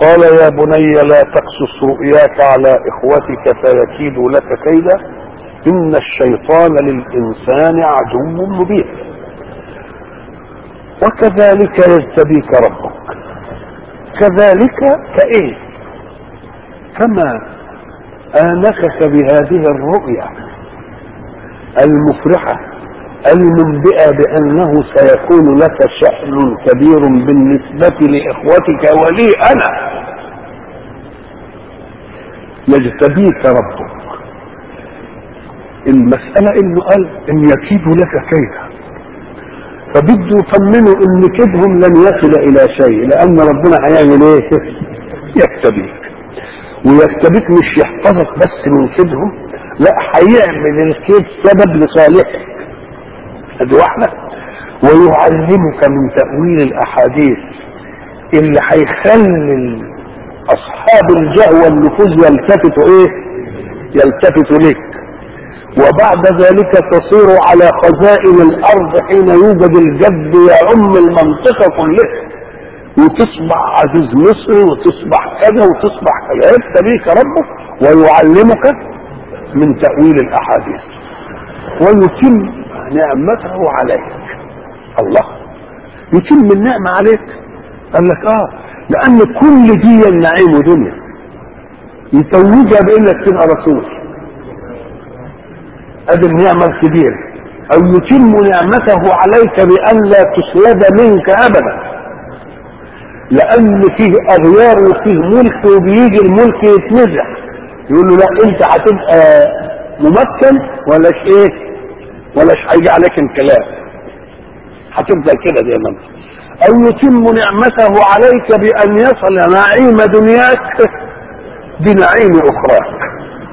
قال يا بني لا تقصص رؤياك على اخوتك فيكيدوا لك كيدا ان الشيطان للانسان عدو مبين. وكذلك يجتبيك ربك. كذلك كايه؟ كما آنسك بهذه الرؤيا المفرحة المنبئة بأنه سيكون لك شأن كبير بالنسبة لإخوتك ولي أنا. يجتبيك ربك. المسألة إنه قال إن يكيدوا لك كيدا، فبدوا يطمنوا إن كيدهم لن يصل إلى شيء، لأن ربنا هيعمل إيه؟ يكتبيك. ويكتبك مش يحفظك بس من كيدهم، لا، هيعمل الكيد سبب لصالحك. ادي واحده. ويعلمك من تأويل الاحاديث اللي هيخلي اصحاب الجهوى والنفوذ يلتفتوا لك. وبعد ذلك تصير على خزائن الارض حين يوجد الجد يعم المنطقه كلها، وتصبح عزيز مصر وتصبح كذا وتصبح كذا. يبتليك ربك ويعلمك من تأويل الاحاديث ويتم نعمته عليك. الله يتم النعمة عليك. قال لك لان كل دي النعيم دنيا يتوجها بانك تبقى رسول. ادي النعمة الكبيرة. او يتم نعمته عليك بان لا تسلب منك ابدا، لان فيه اغيار وفيه ملك، وبيجي الملك يتنزع يقول له لا انت هتبقى ممكن ولاش هيجي عليك الكلام، هتفضل كده زي ما انت. او يتم نعمته عليك بان يصل نعيم دنياك بنعيم اخراك.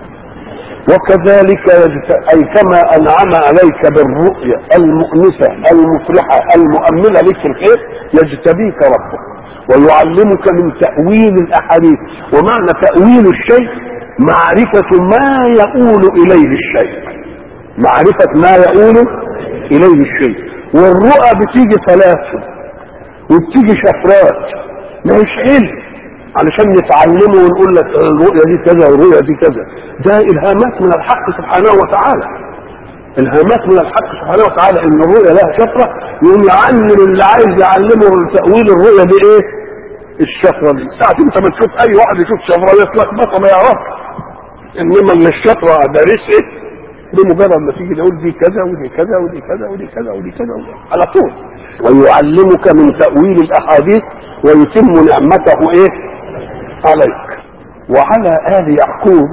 وكذلك اي كما انعم عليك بالرؤيا المؤنسه المفرحه المؤمنه لك الخير يجتبيك ربك ويعلمك من تأويل الاحاديث. ومعنى تأويل الشيء معرفة ما يؤول اليه الشيء، معرفة ما يؤول اليه الشيء. والرؤى بتيجي ثلاثة وبتيجي شفرات، ما هيش علم علشان نتعلمه ونقول لك الرؤية دي كذا والرؤية دي كذا. ده الهامات من الحق سبحانه وتعالى. الهامات من الحق سبحانه وتعالى ان الرؤية لها شفرة، يقوم يعلم اللي عايز يعلمه تأويل الرؤية دي ايه؟ الشفرة دي. ساعة انت ما تشوف اي واحد يشوف شفرة يتلخبط ما يعرفش، انما اللي الشفرة دارس ايه؟ بمجرد ما تيجي تقول دي كذا ودي كذا ودي كذا ودي كذا ودي كذا على طول. ويعلمك من تأويل الاحاديث ويتم نعمته ايه؟ عليك وعلى آل يعقوب.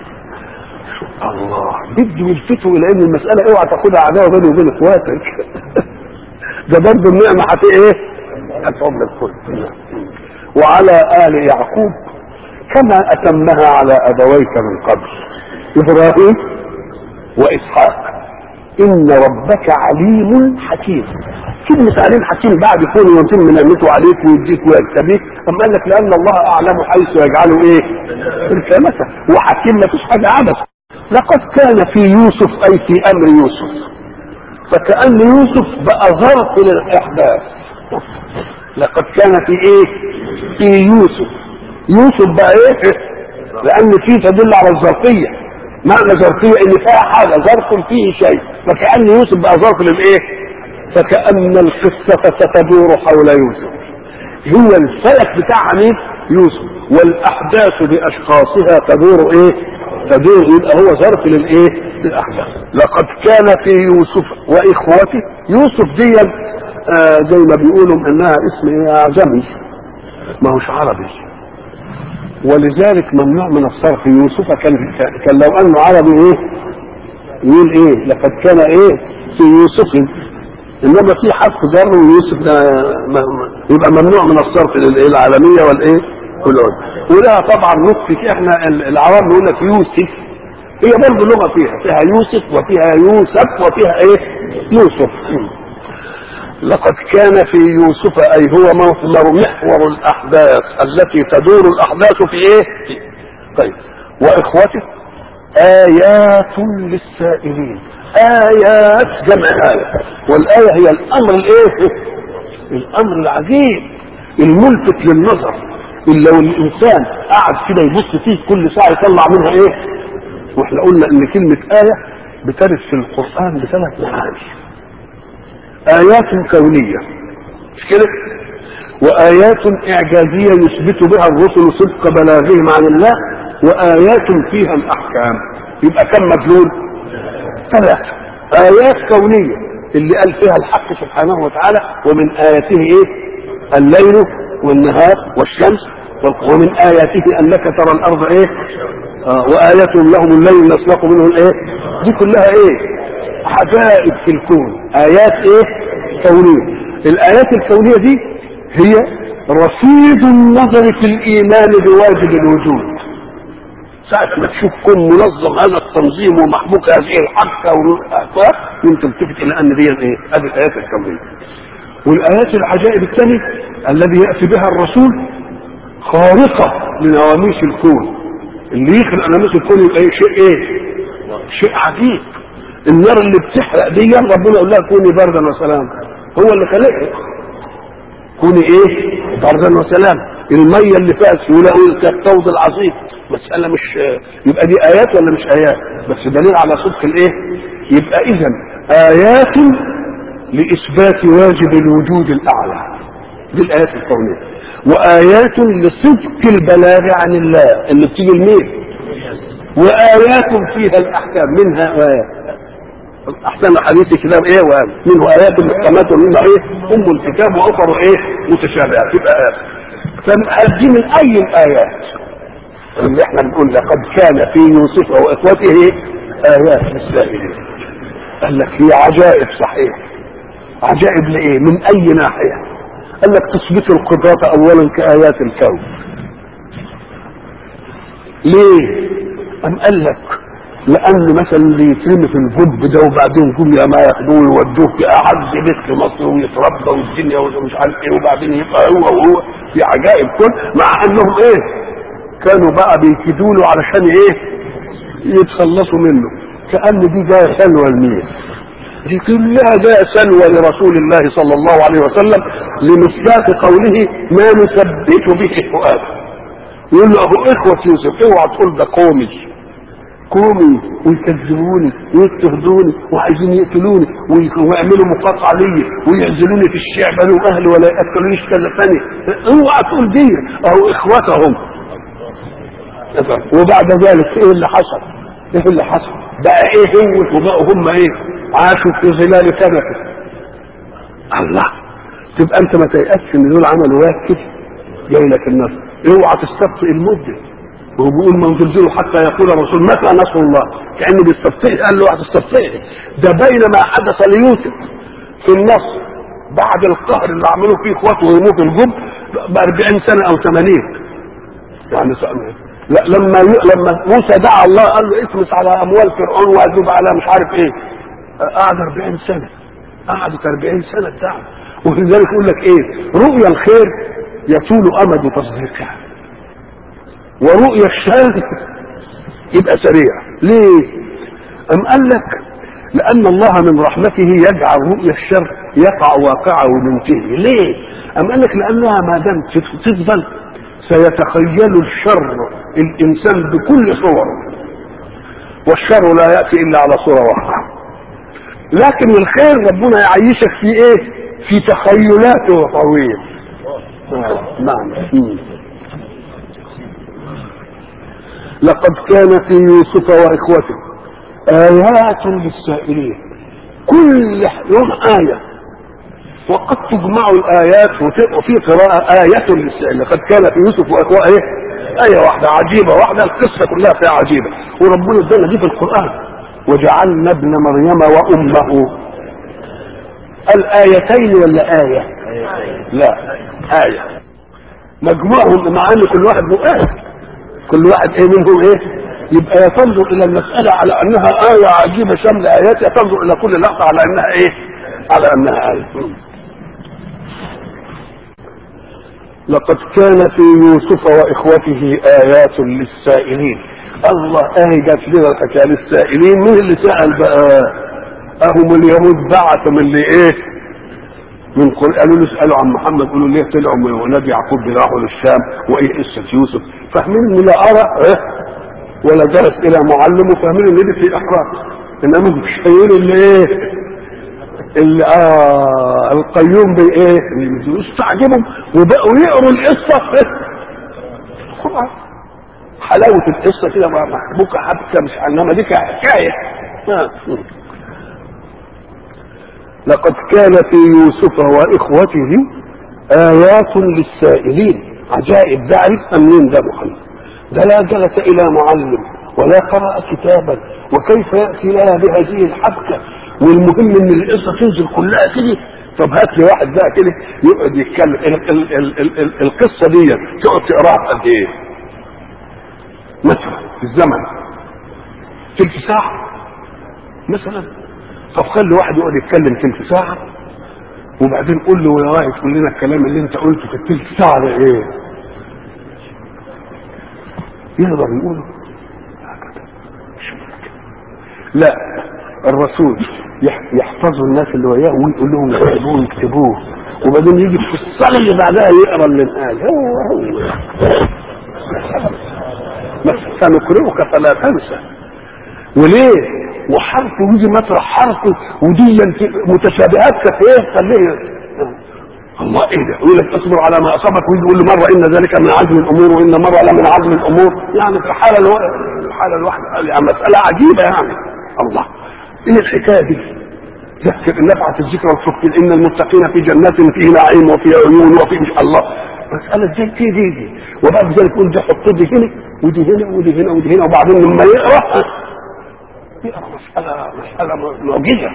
الله بده يلفتوا الى ان المسألة اوعى تاخدها عداوة بيني وبين اخواتك. ده برضه النعمة هتعم الكل. وعلى آل يعقوب كما اتمها على ابويك من قبل ابراهيم واسحاق ان ربك عليم حكيم. كلمة عليم حكيم بعد كونه يتم نعمته عليك ويديك ويكتبيك، اما قال لك لان الله اعلم حيث يجعله ايه؟ رسالته. وحكيم ما فيش حاجة عبث. لقد كان في يوسف اي في امر يوسف، فكأن يوسف بقى ظرف للاحداث. لقد كان في ايه؟ في يوسف بقى ايه؟ لان فيه تدل على الظرفية. معنى ظرفية ان فيها حاجة ظرف فيه شيء، فكأن يوسف بقى ظرف للايه؟ فكأن القصة ستدور حول يوسف. هو الفلك بتاع مين؟ يوسف. والاحداث باشخاصها تدور ايه؟ تدور. يبقى هو ظرف للايه؟ للاحداث. لقد كان في يوسف واخوته. يوسف دي زي ما بيقولوا انها اسم اعجمي ما هوش عربي، ولذلك ممنوع من الصرف. يوسف كان لو انه عربي ايه يقول ايه؟ لقد كان ايه في يوسف، انما في حرف جر ويوسف ده يبقى ممنوع من الصرف العالميه والايه والعد. ولها طبعا نطق. احنا العرب نقول لك يوسف، هي برضه لغه فيها يوسف وفيها يوسف وفيها ايه؟ يوسف. لقد كان في يوسف اي هو محور الاحداث التي تدور الاحداث في ايه؟ طيب. واخوته ايات للسائلين. آيات جمع آية، والآية هي الأمر الإيه؟ الأمر العجيب الملفت للنظر إلا والإنسان قاعد كده يبص فيه كل ساعة يطلع منها إيه؟ وإحنا قلنا إن كلمة آية بترد في القرآن بثلاث معاني. آيات كونية مش كده؟ وآيات إعجازية يثبت بها الرسل صدق بلاغهم عن الله، وآيات فيها الأحكام. يبقى كم مدلول؟ ثلاثة. آيات كونية اللي قال فيها الحق سبحانه وتعالى ومن آياته إيه؟ الليل والنهار والشمس، ومن آياته أنك ترى الأرض إيه؟ وآيات لهم الليل نسلق منه الإيه؟ دي كلها إيه؟ عجائب في الكون. آيات إيه؟ كونية. الآيات الكونية دي هي رصيد النظر في الإيمان بواجب الوجود. ساعة ما تشوف كون منظم هذا التنظيم ومحبوك هذه الحركة يمكن تلتفت إلى أن دي إيه؟ هذه الآيات الكونية. والآيات العجائب الثانية الذي يأتي بها الرسول خارقة لنواميس الكون. اللي يخلق نواميس الكون يبقى شيء إيه؟ شيء عجيب. النار اللي بتحرق دي ربنا يقول لها كوني بردا وسلام، هو اللي خلقها. كوني ايه؟ بردا وسلام. الميه اللي فيها سهوله كالطود العظيم. مساله مش يبقى دي ايات ولا مش ايات؟ بس دليل على صدق الايه؟ يبقى اذا ايات لاثبات واجب الوجود الاعلى، دي الايات الكونيه. وايات لصدق البلاغ عن الله اللي بتيجي المين. وايات فيها الاحكام، منها ايات احسن حديث كتاب ايه ومنه ايات محكمات ومنه ايه ام الكتاب واخر ايه متشابهات. يبقى ايات. فهذه من اي الايات اللي احنا بنقول لقد كان في يوسف واخوته ايات للسائلين. قال لك هي عجائب صحيح. عجائب لايه؟ من اي ناحيه؟ قال لك تثبت القدرة اولا كايات الكون. ليه؟ ام قال لك لان مثلا اللي يترمي في الجب ده وبعدين جم ما ياخدوه ويودوه في اعز بيت في مصر ويتربى والدنيا ومش عارف ايه وبعدين يبقى هو في عجائب كل مع انهم ايه كانوا بقى بيكيدوا له علشان ايه يتخلصوا منه. كأن دي جايه سلوى لمين؟ دي كلها جايه سلوى لرسول الله صلى الله عليه وسلم لمصداق قوله ما نثبت به فؤاده. يقول له اخوة يوسف اوعى تقول ده قومي ويكذبوني ويضطهدوني وعايزين يقتلوني ويعملوا مقاطعه لي ويعزلوني في الشعب انا واهلي ولا ياكلونيش كذا ثاني. اوعى تقول دي او اخوتهم. وبعد ذلك ايه اللي حصل؟ ايه اللي حصل؟ بقى ايه هو وبقوا هم ايه؟ عاشوا في ظلال كنفه. الله. تبقى انت ما تيأسش ان دول عملوا واكد جاي لك النصر. اوعى تستبطئ المده. وهو بيقول من زلزله حتى يقول الرسول متى نصر الله؟ كأنه بيستبطئ. قال له هتستبطئ ده بينما حدث ليوسف في النصر بعد القهر اللي عملوه فيه اخواته ويموت الجب ب 40 سنه او 80 يعني لا لما موسى دعا الله قال له اطمس على اموال فرعون واذوب على مش عارف ايه. قعد 40 سنه. قعدت 40 سنه بتاعه. ولذلك يقول لك ايه؟ رؤيا الخير يطول امد تصديقها ورؤيا الشر يبقى سريع. ليه؟ أم قال لك لأن الله من رحمته يجعل رؤيا الشر يقع واقعه ومنتهي. ليه؟ أم قال لك لأنها ما دام تفضل سيتخيل الشر الإنسان بكل صوره، والشر لا يأتي إلا على صورة واحدة. لكن الخير ربنا يعيشك في إيه؟ في تخيلاته طويل. نعم. لقد كان في يوسف واخوته ايات للسائلين. كل يوم ايه. وقد تجمع الايات وفي قراءه ايه للسائلين. لقد كان في يوسف واخوته ايه واحده عجيبه واحده. القصه كلها فيها عجيبه. وربنا ادانا دي في القران وجعلنا ابن مريم وامه. الايتين ولا ايه؟ لا ايه مجموعهم مع ان كل واحد له ايه. كل واحد ايه منهم ايه؟ يبقى تنظر الى المسألة على انها آية عجيبة شاملة ايات، تنظر الى كل لحظة على انها ايه؟ على انها آية. لقد كان في يوسف واخوته ايات للسائلين. الله ايه جات لنا الحكاية للسائلين. مين اللي سأل بقى؟ اهم اليهود بعثوا من اللي ايه؟ قالوا له اسالوا عن محمد، قالوا ليه طلعوا من ولاد يعقوب راحوا للشام، وايه قصه يوسف؟ فاهمين ان لا ارى ولا درس الى معلم، وفاهمين ان دي في احراج، انما مش شايلين اللي ايه اللي القيوم بايه يستعجبهم وبقوا يقروا القصه حلاوه القصه كده محبوكه حبكه، مش انما دي حكايه. لقد كان في يوسف واخوته ايات للسائلين، عجائب، ده عرفنا منين ده محمد؟ ده لا جلس الى معلم ولا قرأ كتابا، وكيف ياتي لنا بهذه الحبكه؟ والمهم ان القصه تنزل كلها كده. طب هات لي واحد بقى كده يقعد يتكلم القصه دي تقعد تقراها قد ايه؟ مثلا في الزمن تلت ساعه مثلا. طب خلي واحد يقعد يتكلم تلت ساعه، وبعدين قول له يا واحد قول لنا الكلام اللي انت قلته في التلت ساعه ده ايه؟ يقدر يقوله؟ لا، الرسول يحفظوا الناس اللي وياه ويقول لهم يكتبوه، وبعدين يجي في الصلاه اللي بعدها يقرا اللي انقال. هو سنقرئك فلا تنسى. وليه؟ وحرفه يجي مطرح حرفه، ودي متشابهات كثيره خليه الله ايه ده؟ يقول لك اصبر على ما اصابك، ويجي يقول له مره ان ذلك من عزم الامور وان مره لمن عزم الامور، يعني في الحاله الواحده يعني مساله عجيبه يعني. الله ايه الحكايه دي؟ ذكر نفعت الذكر والفكر ان المتقين في جنات فيه نعيم وفي عيون وفي مش الله. مساله دي وبعد ذلك يقول ده حط دي هنا ودي هنا ودي هنا ودي هنا، وبعدين لما يقرا مساله معجزه.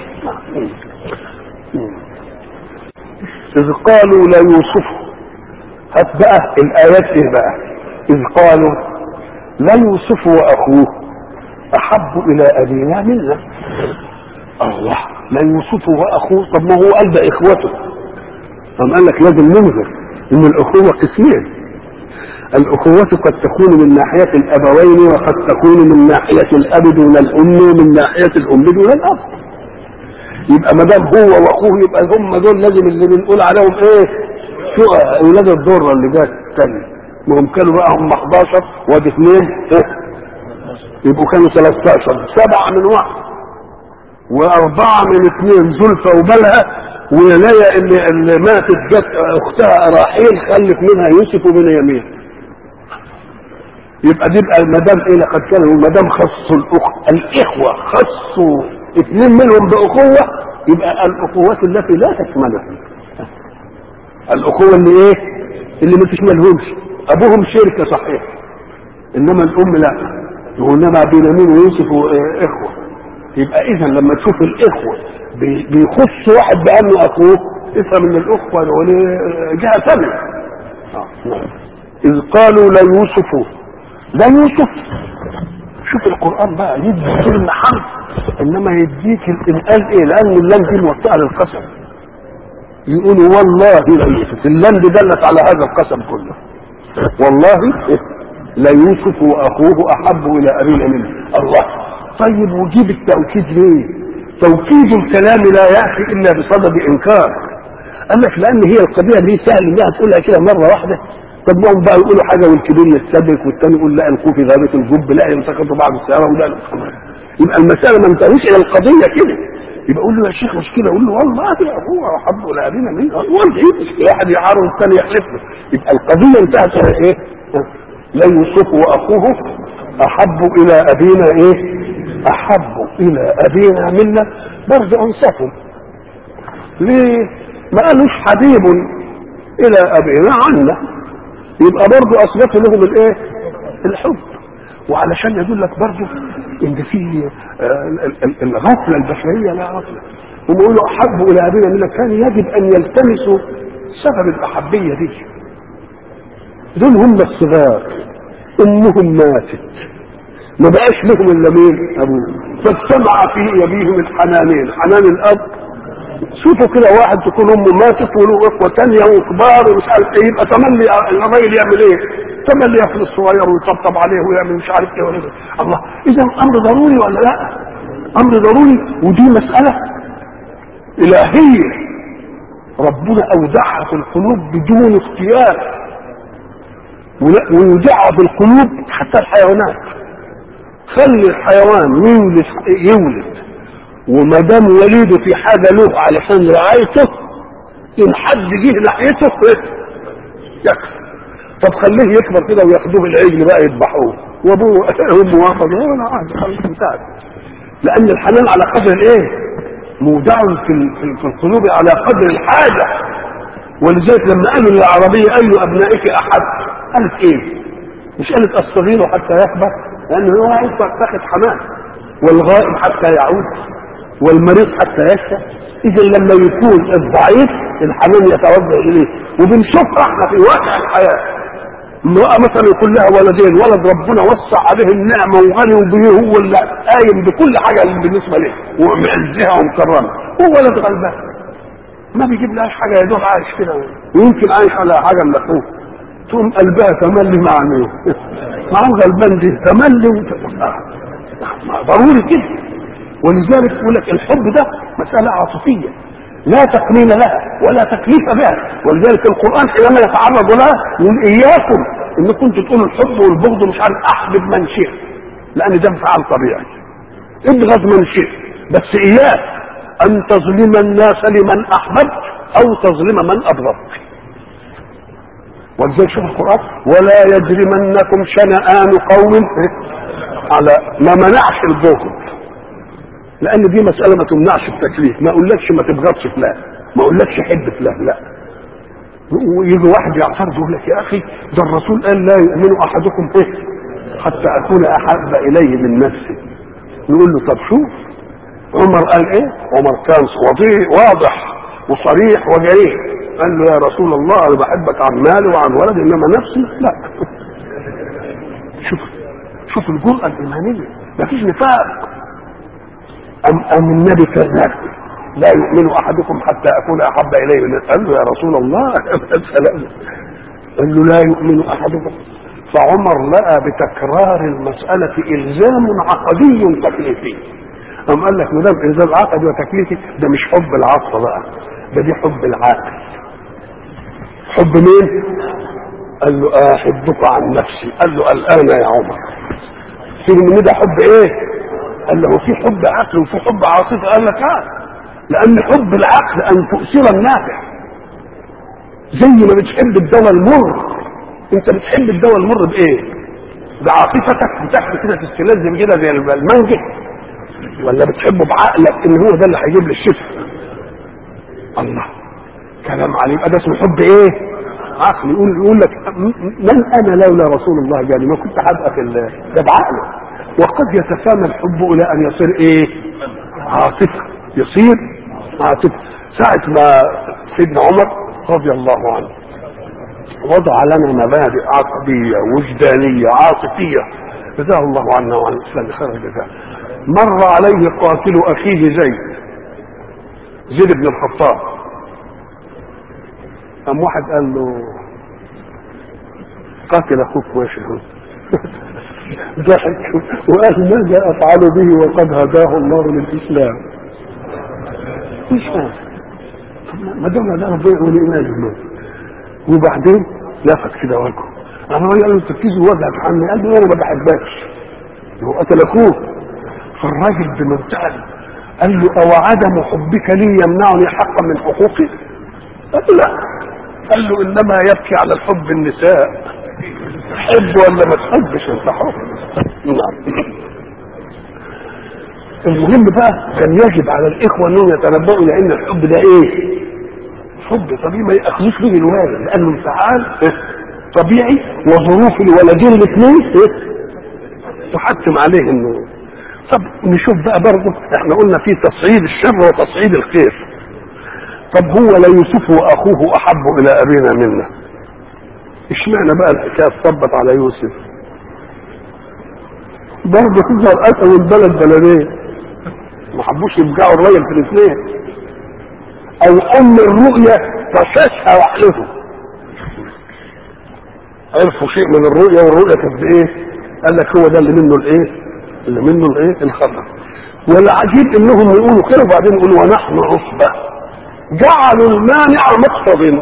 إذ قالوا ليوسف، هات بقى الآيات إيه بقى؟ إذ قالوا ليوسف وأخوه أحب إلى أبينا منا. الله، ليوسف وأخوه، طب ما هو قال ده إخوته. طب قال لك لازم ننظر إن الأخوة قسمين، الأخوة قد تكون من ناحية الأبوين، وقد تكون من ناحية الأب دون الأم، ومن ناحية الأم دون الأب. يبقى ما دام هو واخوه يبقى هم دول لازم اللي بنقول عليهم ايه؟ اولاد الضره اللي جت الثانيه. ما هم كانوا بقى هم 11 وادي 2 يبقوا كانوا 13، 7 من واحد و4 من 2 زلفى وبلها، ويلايا اللي ماتت جت اختها راحيل خلف منها يوسف وبنيامين. يبقى دي بقى ما دام ايه؟ لقد كانوا ما دام خصوا الاخوه خصوا 2 منهم باخوه، يبقى الاخوات التي لا تشملهم، الاخوه اللي ايه؟ اللي ما تشملهمش. ابوهم شركه صحيح، انما الام لا، وانما بنيامين ويوسف اخوه. يبقى اذا لما تشوف الاخوه بيخص واحد بانه اخوه، افهم ان الاخوه دول جهه ثانيه. اذ قالوا لا يوسف. شوف القرآن بقى يدي كلمة حرف، انما يديك الانقال ايه؟ لان اللام دي موطئة للقسم. يقولوا والله لا يوسف، اللام دي دلت على هذا القسم كله. والله لا يوسف واخوه احب الى ابينا منه. الله، طيب وجيب التوكيد ليه؟ توكيد الكلام لا ياتي الا بصدد انكار. قال لك لان هي القضيه دي سهل انها تقولها كده مره واحده. طب ما هم بقى يقولوا حاجه والكبير يستدرك والثاني يقول لا القوا في غابه الجب، لا يلتقطوا بعض السياره ولا. يبقى المساله ما انتهيش الى القضيه كده. يبقى اقول له يا شيخ مش كده، اقول له والله هو احب الى ابينا منه. والله ايه مشكله؟ واحد يعارض والثاني يحلف له. يبقى القضيه انتهت الى ايه؟ لا يوسف واخوه احب الى ابينا ايه؟ احب الى ابينا منا. برضه انصفوا ليه؟ ما قالوش حبيب الى ابينا عنا، يبقى برضه اثبتوا لهم الايه؟ الحب. وعلشان يقول لك برضه ان في الغفله البشريه لا غفله، هم يقولوا احبوا الى ابينا منا، كان يجب ان يلتمسوا سبب الاحبيه دي. دول هم الصغار، امهم ماتت ما بقاش لهم الا مين؟ ابوه، فاجتمع في ابيهم الحنانين، حنان الاب. شوفوا كده واحد تكون امه ماتت وله اخوه ثانيه وكبار ومش عارف ايه، يبقى تملي الراجل يعمل ايه؟ تملي ياكل الصغير ويطبطب عليه ويعمل مش عارف ايه ولا. الله، اذا امر ضروري ولا لا؟ امر ضروري، ودي مساله الهيه ربنا اودعها في القلوب بدون اختيار، ويودعها في القلوب حتى الحيوانات. خلي الحيوان يولد وما دام وليده في حاجه له علشان رعايته، ان حد جه ناحيته يكفر. طب خليه يكبر كده وياخدوه العجل بقى يذبحوه وابوه وامه واخدوه ولا حاجه خلاص انتهت. لان الحنان على قدر الايه؟ مودع في القلوب على قدر الحاجه. ولذلك لما قالوا للعربيه اي ابنائك احد، قالت ايه؟ مش قالت الصغير حتى يكبر، لانه هو يكبر تاخد حنان، والغائب حتى يعود، والمريض حتى يشفى. اذا لما يكون الضعيف الحنان يتوجه اليه. وبنشوفها احنا في واقع الحياه، امرأة مثلا يكون لها ولدين، ولد ربنا وسع عليه النعمة وغني به، هو اللي قايم بكل حاجة بالنسبة له ومعزها ومكرمة، هو ولد غلبان ما بيجيب لهاش حاجة، يا دوب عايش كده ويمكن عايش على حاجة من اخوه، تقوم قلبها تملي مع مين؟ مع غلبان دي تملي ضروري كده. ولذلك يقول لك الحب ده مسألة عاطفية لا تقنين لها ولا تكليف بها. ولذلك القرآن حينما يتعرض لها يقول إياكم إن كنت تقولوا الحب والبغض مش عارف أحبب من شئت، لأن ده انفعال طبيعي، ابغض من شئت، بس إياك أن تظلم الناس لمن أحببت أو تظلم من أبغضت. ولذلك شوف القرآن ولا يجرمنكم شنآن قوم على ما منعش البغض، لان دي مسألة ما تمنعش التكليف. ما اقولكش ما تبغضش فلان، ما اقولكش حب فلان، لا. ويجي واحد يعترض يقول لك يا اخي ده الرسول قال لا يؤمن احدكم ايه حتى اكون احب اليه من نفسي. يقول له طب شوف عمر قال ايه؟ عمر كان واضح وصريح وجريء، قال له يا رسول الله انا بحبك عن مالي وعن ولدي انما نفسي لا. شوف الجرأة الايمانية، مفيش نفاق. أم النبي كذاب لا يؤمن أحدكم حتى أكون أحب إليه من قال له يا رسول الله قال له لا يؤمن أحدكم. فعمر لقى بتكرار المسألة إلزام عقدي تكليفي. أم قال لك مدام إلزام عقدي وتكليفي ده مش حب العاطفة بقى، ده دي حب العقل. حب مين؟ قال له أحبك عن نفسي. قال له الآن يا عمر. فيه من ده حب إيه؟ قال له في حب عقل وفي حب عاطفه. قال لك لان حب العقل ان تؤثر النافع، زي ما بتحب الدواء المر. انت بتحب الدواء المر بايه؟ بعاطفتك بتاخد كده تستلذ كده زي المانجا، ولا بتحبه بعقلك ان هو ده اللي هيجيب لي الشفاء؟ الله كلام عليه. يبقى ده اسمه حب ايه؟ عقل. يقول لك من انا لولا رسول الله جاني ما كنت هبقى في ده بعقله. وقد يتسامى الحب الى ان يصير ايه؟ عاطفه، يصير عاطفه. ساعه ما سيدنا عمر رضي الله عنه وضع لنا مبادئ عقديه وجدانيه عاطفيه جزاه الله عنا وعن الاسلام خير الجزاء. مر عليه قاتل اخيه زيد بن الخطاب، قام واحد قال له قاتل اخوك واشهد ضحك وقال ماذا افعل به وقد هداه الله للاسلام؟ مش فاهم. ما دام ده ربنا يقول ايمان. وبعدين لفت كده وجهه، انا قال له تركيز وجهك عني. قال له انا ما بحبكش، هو قتل اخوه. فالراجل بمنتهى قال له او عدم حبك لي يمنعني حقا من حقوقي؟ قال له لا. قال له انما يبكي على الحب النساء. تحب ولا ما تحبش انت حر. المهم بقى كان يجب على الاخوه انهم يتنبؤوا لان الحب ده ايه؟ حب طبيعي ما ياخذوش به الوالد، لانه انفعال طبيعي وظروف الولدين الاثنين تحتم عليه انه. طب نشوف بقى برضه احنا قلنا في تصعيد الشر وتصعيد الخير. طب هو لا يوسف واخوه احب الى ابينا منا، اشمعنى بقى الحكايه تصبت على يوسف؟ برضه تظهر اسد البلد بلدين ما حبوش يرجعوا الراجل في الاثنين، او ام الرؤيا فشاشها وحلفه عرفوا شيء من الرؤيا والرؤيا كانت ايه؟ قال لك هو ده اللي منه الايه؟ الخطر. والعجيب انهم يقولوا كده وبعدين يقولوا ونحن عصبه. جعلوا المانع مقتضٍ.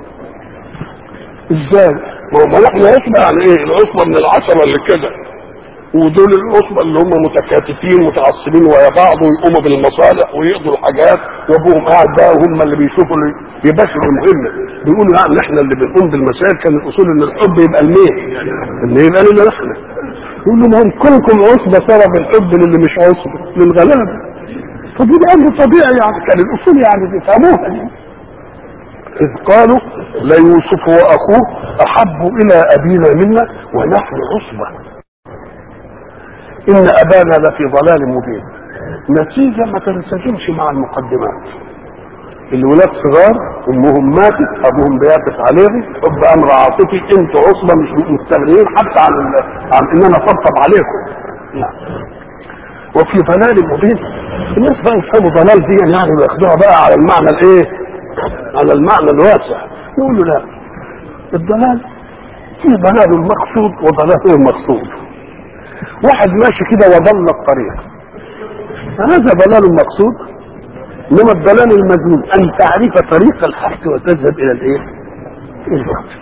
ازاي؟ ما نحن عصبة يعني ايه؟ العصبة من العشرة اللي كده، ودول العصبة اللي هم متكاتفين متعصبين ويا بعض ويقوموا بالمصالح ويقضوا الحاجات، وابوهم قاعد بقى وهم اللي بيشوفوا اللي يباشروا المهمة. بيقولوا يعني احنا اللي بنقوم بالمسائل، كان الاصول ان الحب يبقى لمين؟ اللي يبقى لنا نحن. يقول له ما هم كلكم عصبة صار بالحب للي مش عصبة للغلابة. فدي امر طبيعي يعني، كان الاصول يعني بيفهموها دي. إذ قالوا ليوسف وأخوه أحب إلى أبينا منا ونحن عصبة إن أبانا لفي ضلال مبين. نتيجة ما تنسجمش مع المقدمات. الولاد صغار، أمهم ماتت، أبوهم بيقف عليهم، حب أمر عاطفي، أنتوا عصبة مش مستغنيين حتى عن إن أنا أطبطب عليكم. لا. وفي ضلال مبين. الناس بقى يفهموا ضلال دي يعني وياخدوها بقى على المعنى الإيه؟ على المعنى الواسع. يقول له لا، الضلال في ضلال المقصود وضلال غير المقصود. واحد ماشي كده وضل الطريق، هذا ضلال المقصود. انما الضلال المذموم ان تعرف طريق الحق وتذهب الى الايه؟ الباطل.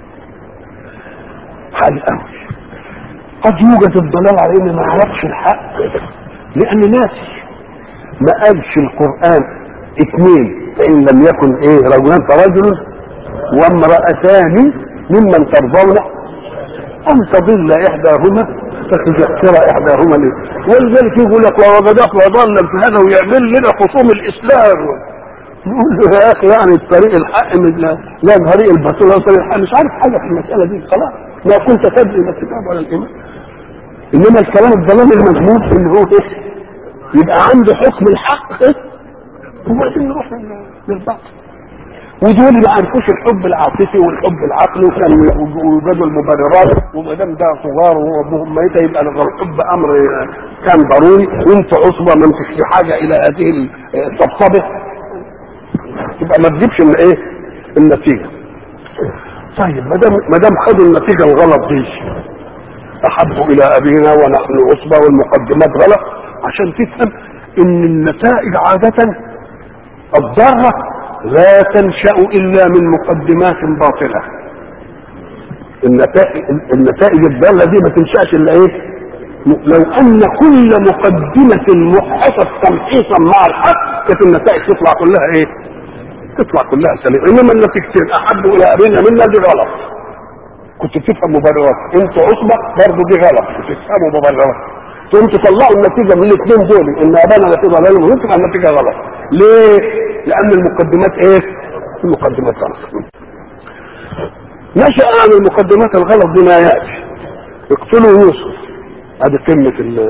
حال قوي. قد يوجد الضلال على ان ما يعرفش الحق لان ناسي. ما قالش القرآن اثنين فإن لم يكن ايه رجلان فرجل وامرأتان ممن ترضون أن تضل إحداهما فتذكر إحداهما ليه. ولذلك يقول لك ووجدك وضل في هذا ويعمل لنا خصوم الإسلام. يقول له يا أخي يعني الطريق الحق لا طريق الباطل ولا طريق الحق، مش عارف حاجة في المسألة دي خلاص، ما كنت تدري لا الكتاب ولا الإيمان. إنما الكلام الضلال المذموم إن هو إيه؟ يبقى عنده حكم الحق إيه؟ وبعدين نروح للباطل. ودول ما عرفوش الحب العاطفي والحب العقلي، وكانوا يوجدوا المبررات، وما دام ده صغار وابوهم ميت يبقى الحب امر كان ضروري، وانت عصبه ما انتش في حاجه الى هذه الطبطبه، يبقى ما تجيبش من ايه؟ النتيجه. طيب ما دام خدوا النتيجه الغلط دي، احبوا الى ابينا ونحن عصبه والمقدمات غلط، عشان تفهم ان النتائج عاده الضاره لا تنشأ إلا من مقدمات باطلة. النتائج الضالة دي ما تنشأش إلا إيه؟ لو أن كل مقدمة محصت تمحيصا مع الحق كانت النتائج تطلع كلها إيه؟ تطلع كلها سليمة. إنما النتيجتين أحبوا إلى أبينا منا دي غلط. كنت بتفهم مبررات، أنتوا عصبة برضه دي غلط، كنت بتفهموا مبررات. تقوم تطلعوا النتيجة من الاثنين دول إن أبانا لا في ضلال مبين، تبقى النتيجة غلط. ليه؟ لأن المقدمات إيه؟ المقدمات غلط. نشأ عن المقدمات الغلط دي ما يأتي. اقتلوا يوسف، هذه كلمة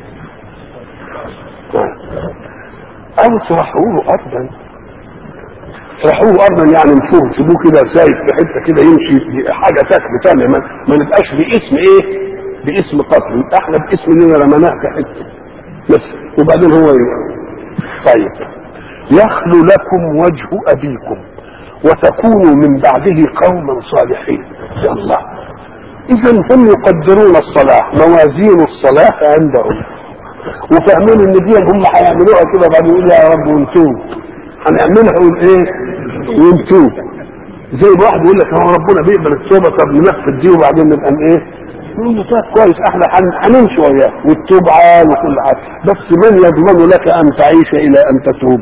أو اطرحوه أرضا. اطرحوه أرضا يعني نفوه، سيبوه كده سايب في حتة كده يمشي حاجة تاكل تانية، ما نبقاش باسم إيه؟ باسم قتل، يبقى احنا باسم إننا رمناه في حتة بس، وبعدين هو يبقى. طيب يخلو لكم وجه أبيكم وتكونوا من بعده قوما صالحين. يا الله، إذا هم يقدرون الصلاح، موازين الصلاح عندهم، وفاهمين إن دي هم هيعملوها كده بعد يقول يا رب ونتوب، هنعملها ونإيه ونتوب. زي واحد يقول لك هو ربنا بيقبل التوبة، طب ننفذ دي وبعدين نبقى إيه؟ يقول له طيب كويس، احنا هنمشي وياه والتوب عام وكل حاجة، بس من يضمن لك أن تعيش إلى أن تتوب؟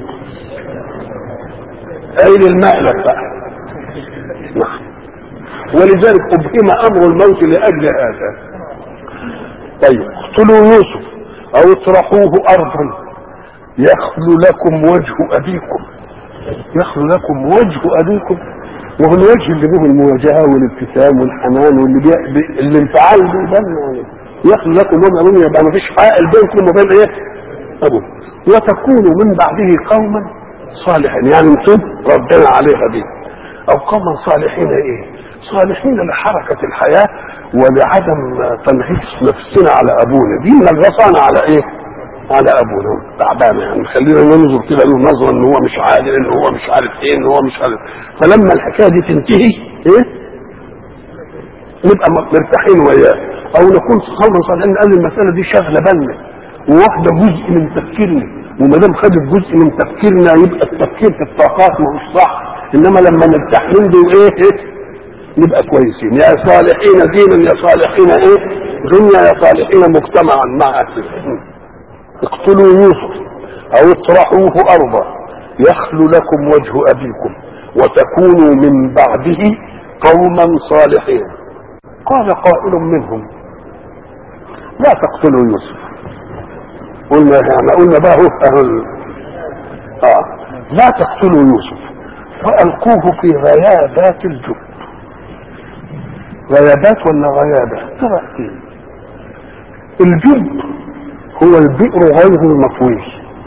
أين المهلك بقى؟ نعم. ولذلك أبهم أمر الموت لأجل هذا. طيب اقتلوا يوسف أو اطرحوه أرضا يخلو لكم وجه أبيكم. يخلو لكم وجه أبيكم، وهو الوجه اللي به المواجهة والابتسام والحنان واللي الانفعال بيبان. يخلو لكم وجه أبيكم يبقى ما فيش حائل بينكم وبين إيه؟ أبوه. وتكونوا من بعده قوما صالحين، يعني انتم ردنا عليها دي، او قوما صالحين. ايه صالحين؟ لحركة الحياة ولعدم تنغيص نفسنا على ابونا، دي نغصانا على ايه؟ على ابونا تعبانة، يعني خلينا ننظر كده له نظرة ان هو مش عادل، ان هو مش عارف ايه، ان هو مش عارف. فلما الحكاية دي تنتهي ايه؟ نبقى مرتاحين وياه، او نكون قوما صالحين. قال المسألة دي شغلة بالنا وواحدة جزء من تفكيرنا وما دام خدت جزء من تفكيرنا يبقى التفكير في الطاقات ما هوش صح، انما لما نرتاح من دي وايه نبقى كويسين. يا صالحين دينا يا صالحين دنيا يا صالحين مجتمعا مع أهله. اقتلوا يوسف او اطرحوه ارضا يخل لكم وجه ابيكم وتكونوا من بعده قوما صالحين. قال قائل منهم لا تقتلوا يوسف. قلنا بقى لا تقتلوا يوسف والقوه في غيابات الجب. غيابات ولا غيابه؟ ترى الجب هو البئر غير المطوي،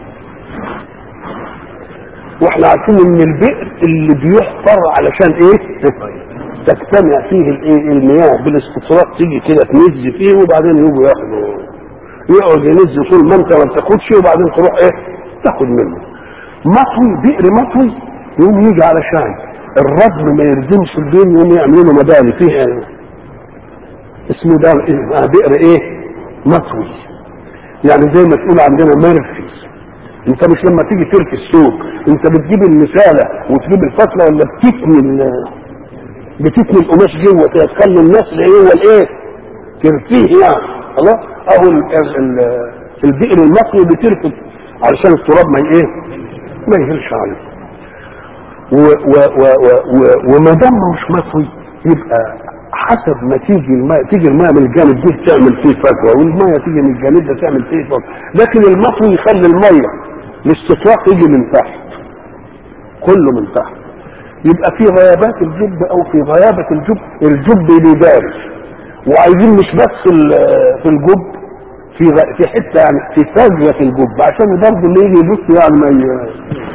واحنا عارفين ان البئر اللي بيحفر علشان ايه تجتمع فيه المياه بالاستطراق، تيجي كده تنز فيه وبعدين يجوا يقعد ينز طول ما انت ما بتاخدش وبعدين تروح تاخد منه. مطوي بئر مطوي يقوم يجي علشان الردم ما يردمش البين يقوم يعملوا له مباني فيه اسمه ده بئر مطوي. يعني زي ما تقول عندنا مرفي. انت مش لما تيجي ترفي السوق انت بتجيب المساله وتجيب الفتله ولا بتتني القماش جوه تخلي الناس اللي هو ترفيه يعني خلاص. اهو البئر المطوي بترفي علشان التراب ما يهلش عليه. وما دام مش مطوي يبقى حسب ما تيجي الماء من الجانب ده تعمل فيه فجوه، والماء تيجي من الجانب ده تعمل فيه فجوه. لكن المطوي يخلي الميه الاستطراق يجي من تحت كله من تحت. يبقى في غيابات الجب او في غيابه الجب بيدارس. وعايزين مش بس في الجب في حته يعني في فجوه في الجب عشان برضه اللي يجي يبص يعني ما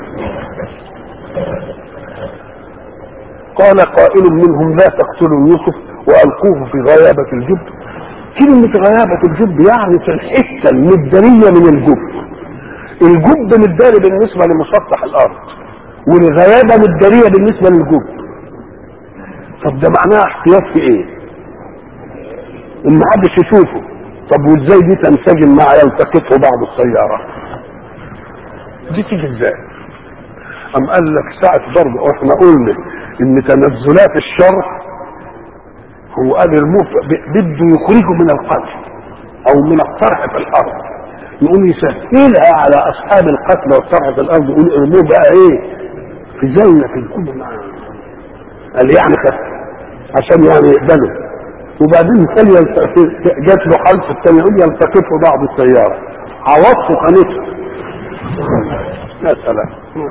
قال قائل منهم لا تقتلوا يوسف والقوه في غيابه الجب. كلمه غيابه الجب يعني في الحته المداريه من الجب. الجب مداري بالنسبه لمسطح الارض والغيابه مداريه بالنسبه للجب. طب ده معناه احتياط في ايه؟ ان محدش يشوفه. طب وازاي دي تنسجم مع يلتقطه بعض السياره؟ دي تيجي ازاي؟ ام قال لك ساعه برضه احنا قلنا ان تنزلات الشر هو قال بده يخرجه من القتل او من الطرح في الارض، يقوم يسهلها على اصحاب القتل والطرح في الارض، يقول ارموه بقى في زاويه في الكل قال يعني عشان يعني يقبلوا. وبعدين جات له حلف الثاني يقول يلتقطه بعض السياره عوضته خانته. يا سلام.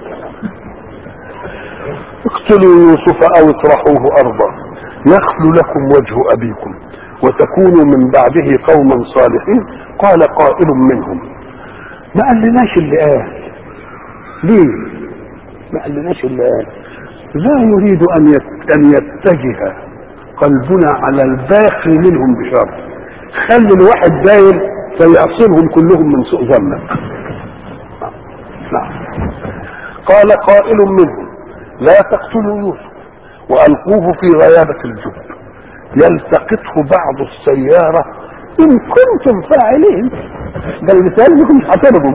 اقتلوا يوسف او اطرحوه ارضا يخل لكم وجه ابيكم وتكونوا من بعده قوما صالحين. قال قائل منهم ما قالناش اللي قال ليه؟ ما قالناش اللي قال لا يريد ان يتجه قلبنا على الباقي منهم بشر. خلي الواحد داير فيعصرهم كلهم من سوء ظنك. نعم. قال قائل منهم لا تقتلوا يوسف والقوه في غيابه الجب يلتقطه بعض السياره ان كنتم فاعلين. ده المثال لكم مش هترضوا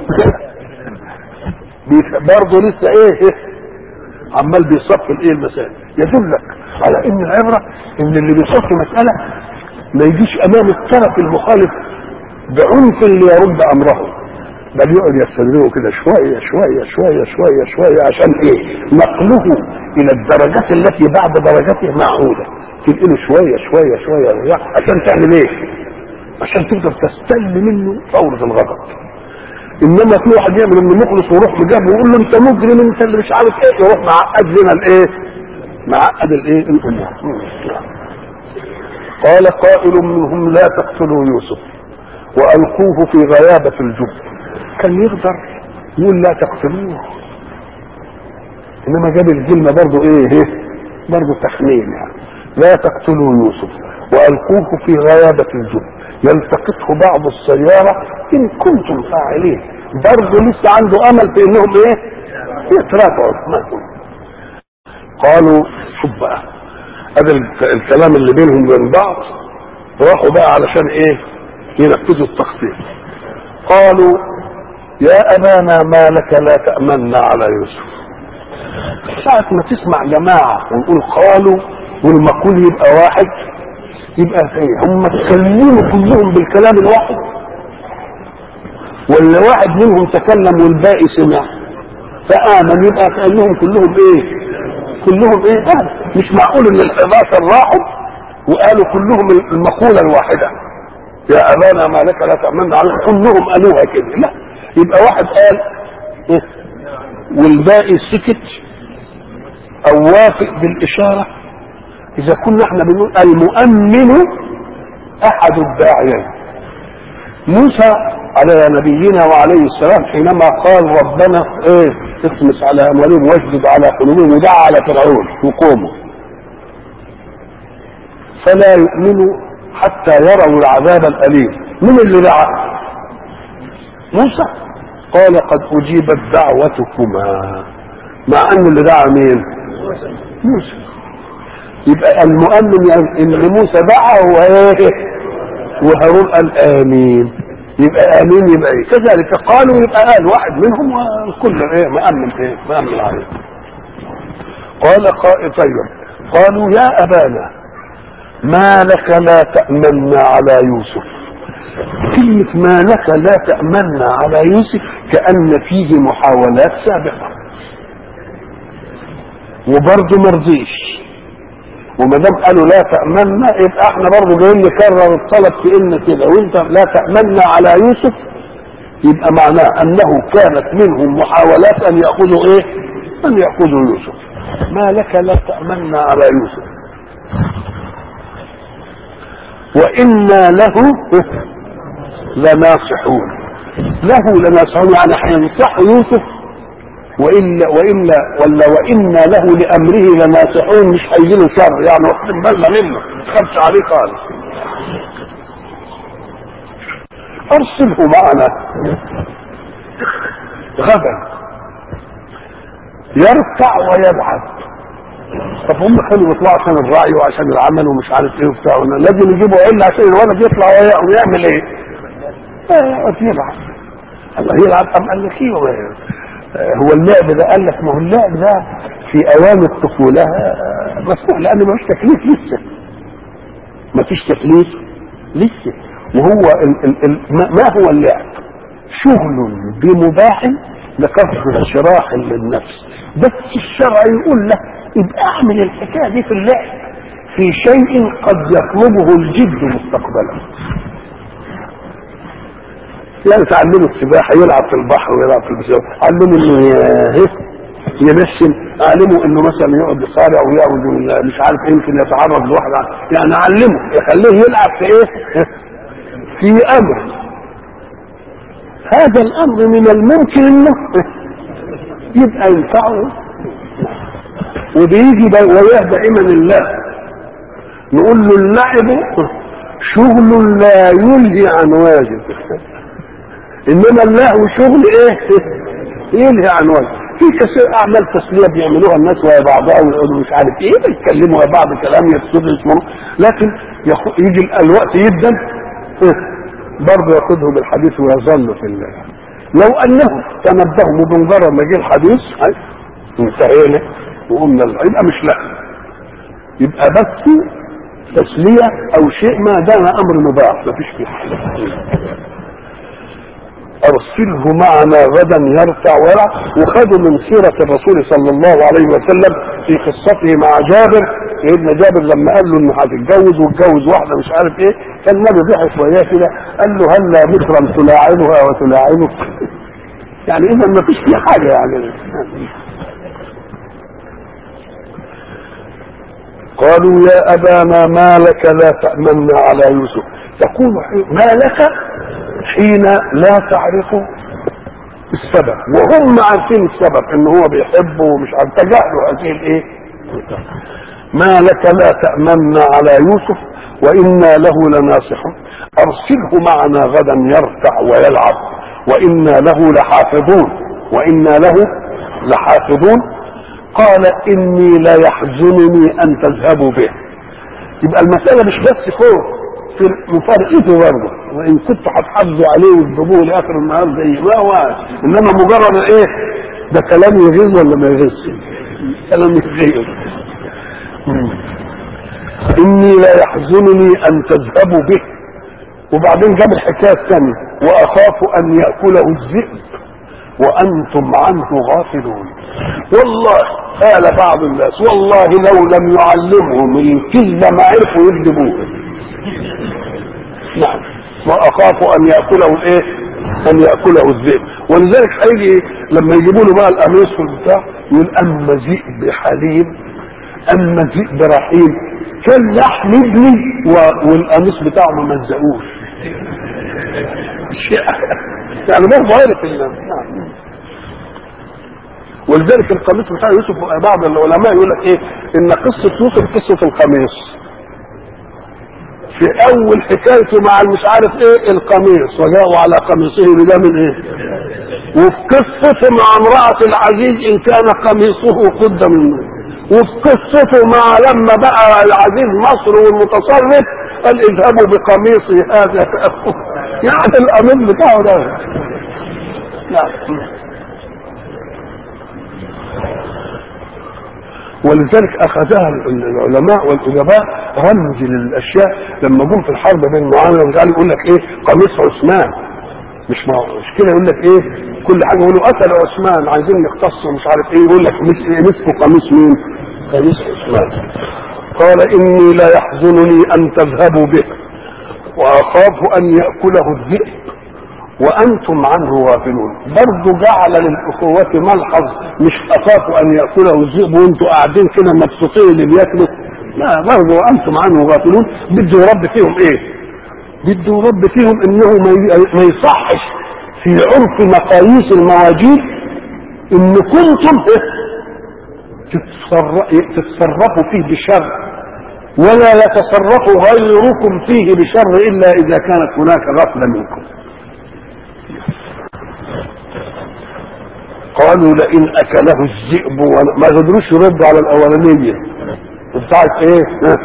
برضه لسه عمال بيصف المسائل. يدلك على ان العبره ان اللي بيصف مساله ما يجيش امام الطرف المخالف بعنف اللي يرد امره، بل يقعد يستدرجه كده شويه شويه شويه شويه شويه عشان نقله الى الدرجات التي بعد درجته معهوده. تنقله شويه شويه شويه عشان تعمل عشان تقدر تستل منه فورة الغضب. انما في واحد يعمل انه مخلص ويروح بجنبه ويقول له انت مجرم انت اللي مش عارف يروح معقد لنا معقد الامور. قال قائل منهم لا تقتلوا يوسف والقوه في غيابه الجب. كان يقدر يقول لا تقتلوه، انما جاب الكلمه برضه برضه تخمين يعني. لا تقتلوا يوسف والقوه في غيابه الجب يلتقطه بعض السياره ان كنتم فاعلين. برضه لسه عنده امل في انهم يتراجعوا. قالوا شوف بقى هذا الكلام اللي بينهم وبين بعض، راحوا بقى علشان ينفذوا التخطيط. قالوا يا أبانا ما لك لا تأمنا على يوسف. ساعة ما تسمع جماعة ونقول قالوا والمقول يبقى واحد، يبقى ايه؟ هم اتكلموا كلهم بالكلام الواحد، ولا واحد منهم تكلم والباقي سمع فآمن؟ يبقى كأنهم كلهم ايه؟ كلهم ايه؟ مش معقول ان ال11 راحوا وقالوا كلهم المقولة الواحدة يا أبانا ما لك لا تأمنا على، كلهم قالوها كده. لا، يبقى واحد قال إيه؟ والباقي سكت او وافق بالاشاره. اذا كنا احنا بنقول المؤمن احد الداعيين، موسى على نبينا وعليه السلام حينما قال ربنا ايه اطمس على اموالهم واشدد على قلوبهم ودعا على فرعون وقومه فلا يؤمنوا حتى يروا العذاب الاليم. من اللي دعا؟ موسى. قال قد اجيبت دعوتكما، مع ان اللي دعا مين؟ موسى. يبقى المؤمن ان موسى دعا وهارون قال امين، يبقى امين. يبقى ايه؟ كذلك قالوا يبقى قال واحد منهم والكل ايه؟ مؤمن ايه؟ مؤمن عليه. قال قائل طيب قالوا يا ابانا ما لك لا تأمنا على يوسف. كلمة ما لك لا تأمنا على يوسف كأن فيه محاولات سابقة وبرضه مرضيش، وما دام قالوا لا تأمنا يبقى احنا برضه جايين نكرر الطلب في ان كده، وانت لا تأمنا على يوسف يبقى معناه انه كانت منهم محاولات ان يأخذوا ايه؟ ان يأخذوا يوسف. ما لك لا تأمنا على يوسف وإنا له لناصحون. له لناصحون يعني هينصحوا يوسف، وإنا له لأمره لناصحون، مش هيجيله شر يعني واخدين بالنا منه ما تخافش عليه خالص. أرسله معنا غدا يرتع ويلعب. طب هم كانوا بيطلعوا عشان الرعي وعشان العمل ومش عارف ايه وبتاع، لازم يجيبوا عيل عشان الولد يطلع ويعمل ايه؟ يلعب. الله يلعب. طب قال لك ايه هو اللعب ده؟ قال لك ما هو اللعب ده في اوان الطفوله مسموح لان ما فيش تكليف لسه، ما فيش تكليف لسه. وهو ما هو اللعب؟ شغل بمباح لكسر شراح للنفس، بس الشرع يقول لك يبقى اعمل الحكايه دي في اللعب في شيء قد يطلبه الجد مستقبلا. يعني تعلمه السباحه يلعب في البحر ويلعب في البسين، علمه انه ينشن، علمه انه مثلا يقعد يصارع ويقعد مش عارف يمكن يتعرض لواحد، يعني علمه يخليه يلعب في ايه؟ في امر. هذا الامر من الممكن انه يبقى ينفعه، وبيجي وياه دائما الله. نقول له اللعب شغل لا يلهي عن واجب، انما اللهو شغل ايه؟ يلهي عن واجب. في كثير اعمال تسليه بيعملوها الناس ويا بعضها ويقولوا مش عارف ايه، بيتكلموا ويا بعض كلام يفسدوا يسمعوا، لكن يجي الوقت جدا برضه ياخذهم الحديث ويظل في الله. لو انهم تنبهوا بمجرد ما جه الحديث انتهينا وقمنا يبقى مش لا، يبقى بس تسليه او شيء ما دام امر مباح ما فيش فيه حاجه. ارسله معنا غدا يرتع ويلعب. وخدوا من سيره الرسول صلى الله عليه وسلم في قصته مع جابر، سيدنا جابر لما قال له انه هتتجوز واتجوز واحده مش عارف ايه، كان النبي ضحك وياه كده قال له هلا مكرم تلاعنها وتلاعنك. يعني اذا ما فيش فيه حاجه يعني. قالوا يا أبانا ما لك لا تأمنا على يوسف. تقول ما لك حين لا تعرف السبب، وهم عارفين السبب ان هو بيحبه ومش عارف، تجاهلوا هذه الايه؟ ما لك لا تأمنا على يوسف وإنا له لناصحون. أرسله معنا غدا يرتع ويلعب وإنا له لحافظون. وإنا له لحافظون. قال إني لا يحزنني أن تذهبوا به. يبقى المسألة مش بس خوف في مفارقته برضه، وان كنتوا هتحافظوا عليه وتجيبوه لاخر النهار زي ما هو، انما مجرد ايه؟ ده كلام يغيظ ولا ما يغيظش؟ كلام يغيظ. اني لا يحزنني ان تذهبوا به. وبعدين جاب الحكايه الثانيه: واخاف ان ياكله الذئب وانتم عنه غافلون. والله قال بعض الناس: والله لو لم يعلمهم الكذب ما عرفوا يكذبوه. نعم. واخاف ان ياكله الايه؟ ان ياكله الذئب. ولذلك هيجي لما يجيبوا له بقى القميص والبتاع يقول: اما ذئب حليم، اما ذئب رحيم، كان لحم ابني والقميص بتاعه ما مزقوش. يعني برضه عارف نعم. ولذلك القميص بتاع يوسف بعض العلماء يقول لك ايه؟ ان قصه يوسف قصه القميص. في اول حكايته مع مش عارف ايه القميص، وجاءوا على قميصه بدم ايه؟ وفي قصته مع امراه العزيز ان كان قميصه قد منه. وفي قصته مع لما بقى العزيز مصر والمتصرف قال: اذهبوا بقميصي هذا فأخذ. يعني القميص بتاعه ده. نعم. ولذلك اخذها العلماء والادباء رمز للاشياء لما جم في الحرب بين معاويه وقال يقول لك ايه؟ قميص عثمان. مش كده، يقول لك ايه؟ كل حاجه يقولوا قتل عثمان عايزين نختصه مش عارف ايه، يقول لك مسكوا قميص مين؟ قميص عثمان. قال: اني لا يحزنني ان تذهبوا به واخاف ان ياكله الذئب وانتم عنه غافلون. برضه جعل للاخوه ملحظ، مش اخاف ان ياكله الذئب وانتم قاعدين كده مبسوطين اللي بياكلوا، لا، برضه وانتم عنه غافلون. بده يرد فيهم ايه؟ بده يرد فيهم انه ما يصحش في عرف مقاييس المواجيد ان كنتم تتصرفوا فيه بشر، ولا يتصرف غيركم فيه بشر الا اذا كانت هناك غفله منكم. قالوا: لئن اكله الذئب. ما قدروش يردوا على الاولانيه بتاعت ايه؟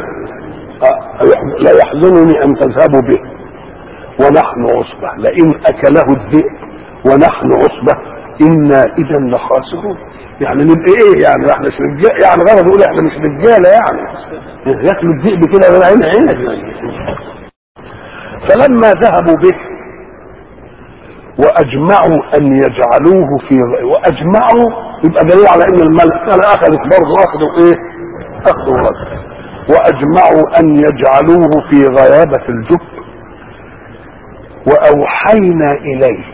لا يحزنني ان تذهبوا به ونحن عصبه. لئن اكله الذئب ونحن عصبه انا اذا لخاسرون. يعني نبقى ايه؟ يعني احنا مش رجاله، يعني غرض يقول احنا مش رجاله، يعني ياكلوا الذئب كده ولا عينك. فلما ذهبوا به واجمعوا ان يجعلوه في واجمعوا يبقى دليل على ان المساله اخذت برضه اخذوا ايه؟ اخذوا رد. واجمعوا ان يجعلوه في غيابه الجب واوحينا اليه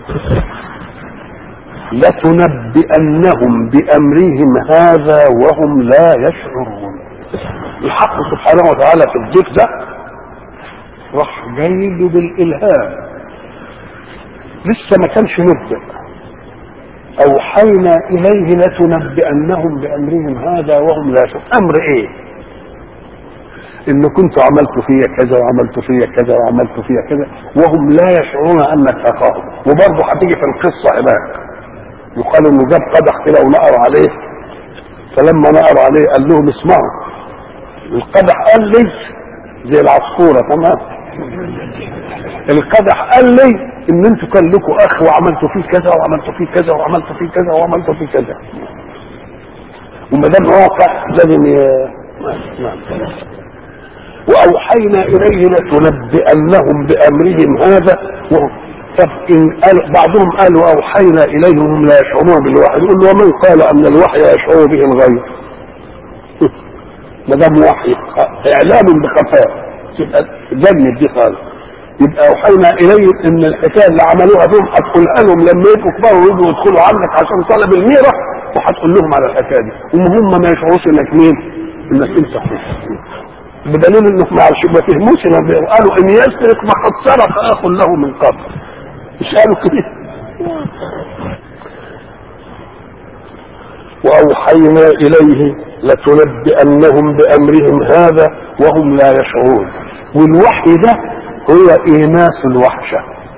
لتنبئنهم بامرهم هذا وهم لا يشعرون. الحق سبحانه وتعالى في الجيف ده راح جاي بالالهام، لسه ما كانش نبدأ. اوحينا اليه لتنبئنهم بامرهم هذا وهم لا يشعرون. امر ايه؟ ان كنتوا عملتوا فيا كذا وعملتوا فيا كذا وعملتوا فيا كذا وهم لا يشعرون انك اخاهم. وبرضه هتيجي في القصه هناك يقال انه جاب قدح كده ونقر عليه، فلما نقر عليه قال لهم: اسمعوا، القدح قال لي زي العصفوره، تمام؟ القدح قال لي ان انتوا كان لكم اخ وعملتوا فيه كذا وعملتوا فيه كذا وعملتوا فيه كذا وعملتوا فيه كذا، وما دام واقع لازم واوحينا اليه لتنبئنهم بامرهم هذا طب ان قال بعضهم قالوا اوحينا اليهم هم لا يشعرون بالوحي، يقول له: ومن قال ان الوحي يشعر به الغير؟ ما دام وحي اعلام بخفاء يبقى جنب دي خالص. يبقى اوحينا اليه ان الحكايه اللي عملوها بهم هتقولها لهم لما يبقوا كبار ويجوا يدخلوا عنك عشان طلب الميره، وهتقول لهم على الحكايه دي وهم ما يشعروش انك مين؟ انك انت اخوك. بدليل انهم ما فهموش لما قالوا ان يسرق فقد سرق اخ له من قبل. مش قالوا كده؟ واوحينا اليه لتنبئنهم بامرهم هذا وهم لا يشعرون. والوحي ده هو ايناس الوحشه.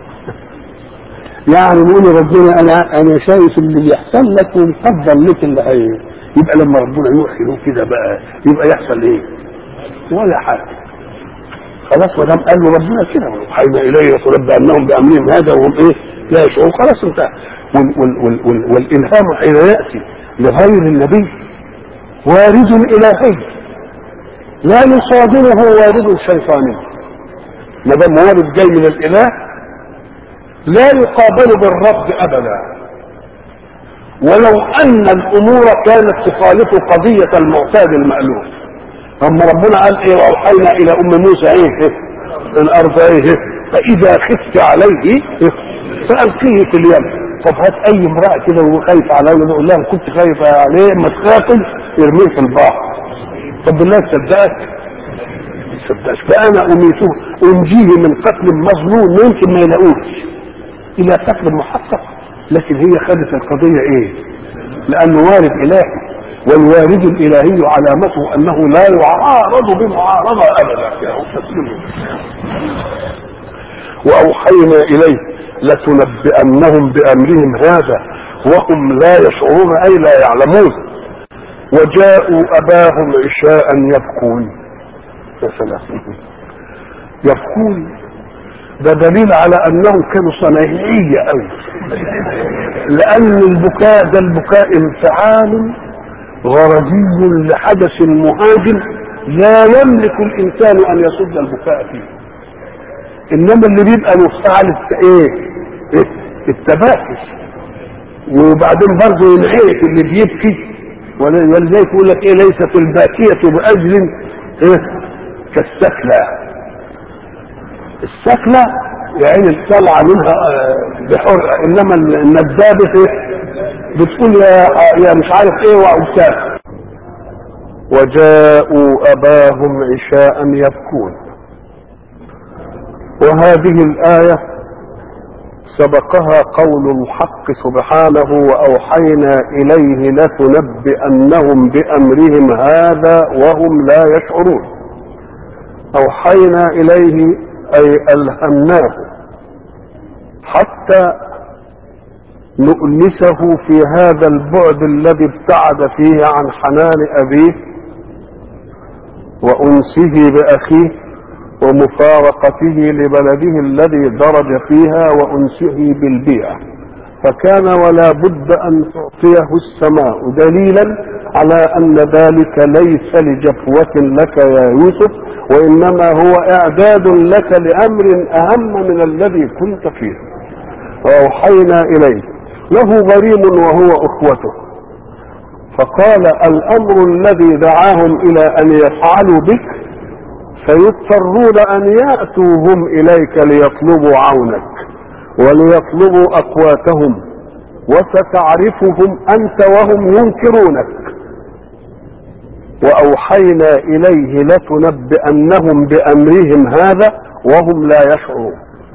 يعني نقول ربنا انا شايف اللي بيحصل لك ومفضل لك اللي يبقى لما ربنا يوحي له كده بقى يبقى يحصل ايه؟ ولا حاجه. خلاص ما دام قال له ربنا كده وحينا اليه لتنبأ انهم بامرهم هذا وهم ايه لا يشعرون، خلاص انتهى. والالهام حين ياتي لغير النبي وارد الهي لا يصادمه وارد شيطاني. ما دام وارد جاي من الاله لا يقابل بالرفض ابدا، ولو ان الامور كانت تخالف قضيه المعتاد المألوف. اما ربنا قال ايه واوحينا الى ام موسى ايه الارض ايه فاذا خفت عليه فالقيه في اليم. طب هات اي امراه كده وهو خايف على اولاد يقول لها كنت خايفه عليه ما تخافي ارميه في البحر. طب بالله تصدقك؟ ما تصدقش. فانا اميته انجيه من قتل مظنون ممكن ما يلاقوش الى قتل محقق، لكن هي خدت القضيه ايه؟ لانه وارد الهي، والوارد الالهي علامته انه لا يعارض بمعارضه ابدا. واوحينا اليه لتنبئنهم بامرهم هذا وهم لا يشعرون اي لا يعلمون. وجاءوا اباهم عشاء يبكون. يا سلام، يبكون ده دليل على انهم كانوا صنايعيه قوي، لان البكاء ده البكاء انفعال غرضي لحدث مهاجم لا يملك الانسان ان يصد البكاء فيه، انما اللي بيبقى مفتعل التباكي. وبعدين برضه ينعرف اللي بيبكي، ولذلك يقول لك ايه ليست الباكيه باجل كالسكلى. السكلة يعني طالعه منها بحرقه، انما الندابه بتقول يا مش عارف ايه وعبتان. وجاءوا اباهم عشاء يبكون. وهذه الايه سبقها قول الحق سبحانه واوحينا اليه لتنبئنهم بامرهم هذا وهم لا يشعرون. اوحينا اليه اي الهمناه حتى نؤنسه في هذا البعد الذي ابتعد فيه عن حنان ابيه وانسه باخيه ومفارقته لبلده الذي درج فيها وانسه بالبيئه، فكان ولا بد ان تعطيه السماء دليلا على ان ذلك ليس لجفوه لك يا يوسف، وانما هو اعداد لك لامر اهم من الذي كنت فيه. واوحينا اليه له غريم وهو اخوته، فقال الامر الذي دعاهم الى ان يفعلوا بك فيضطرون ان ياتوا هم اليك ليطلبوا عونك وليطلبوا اقواتهم، وستعرفهم انت وهم ينكرونك. واوحينا اليه لتنبئنهم بامرهم هذا وهم لا يشعرون.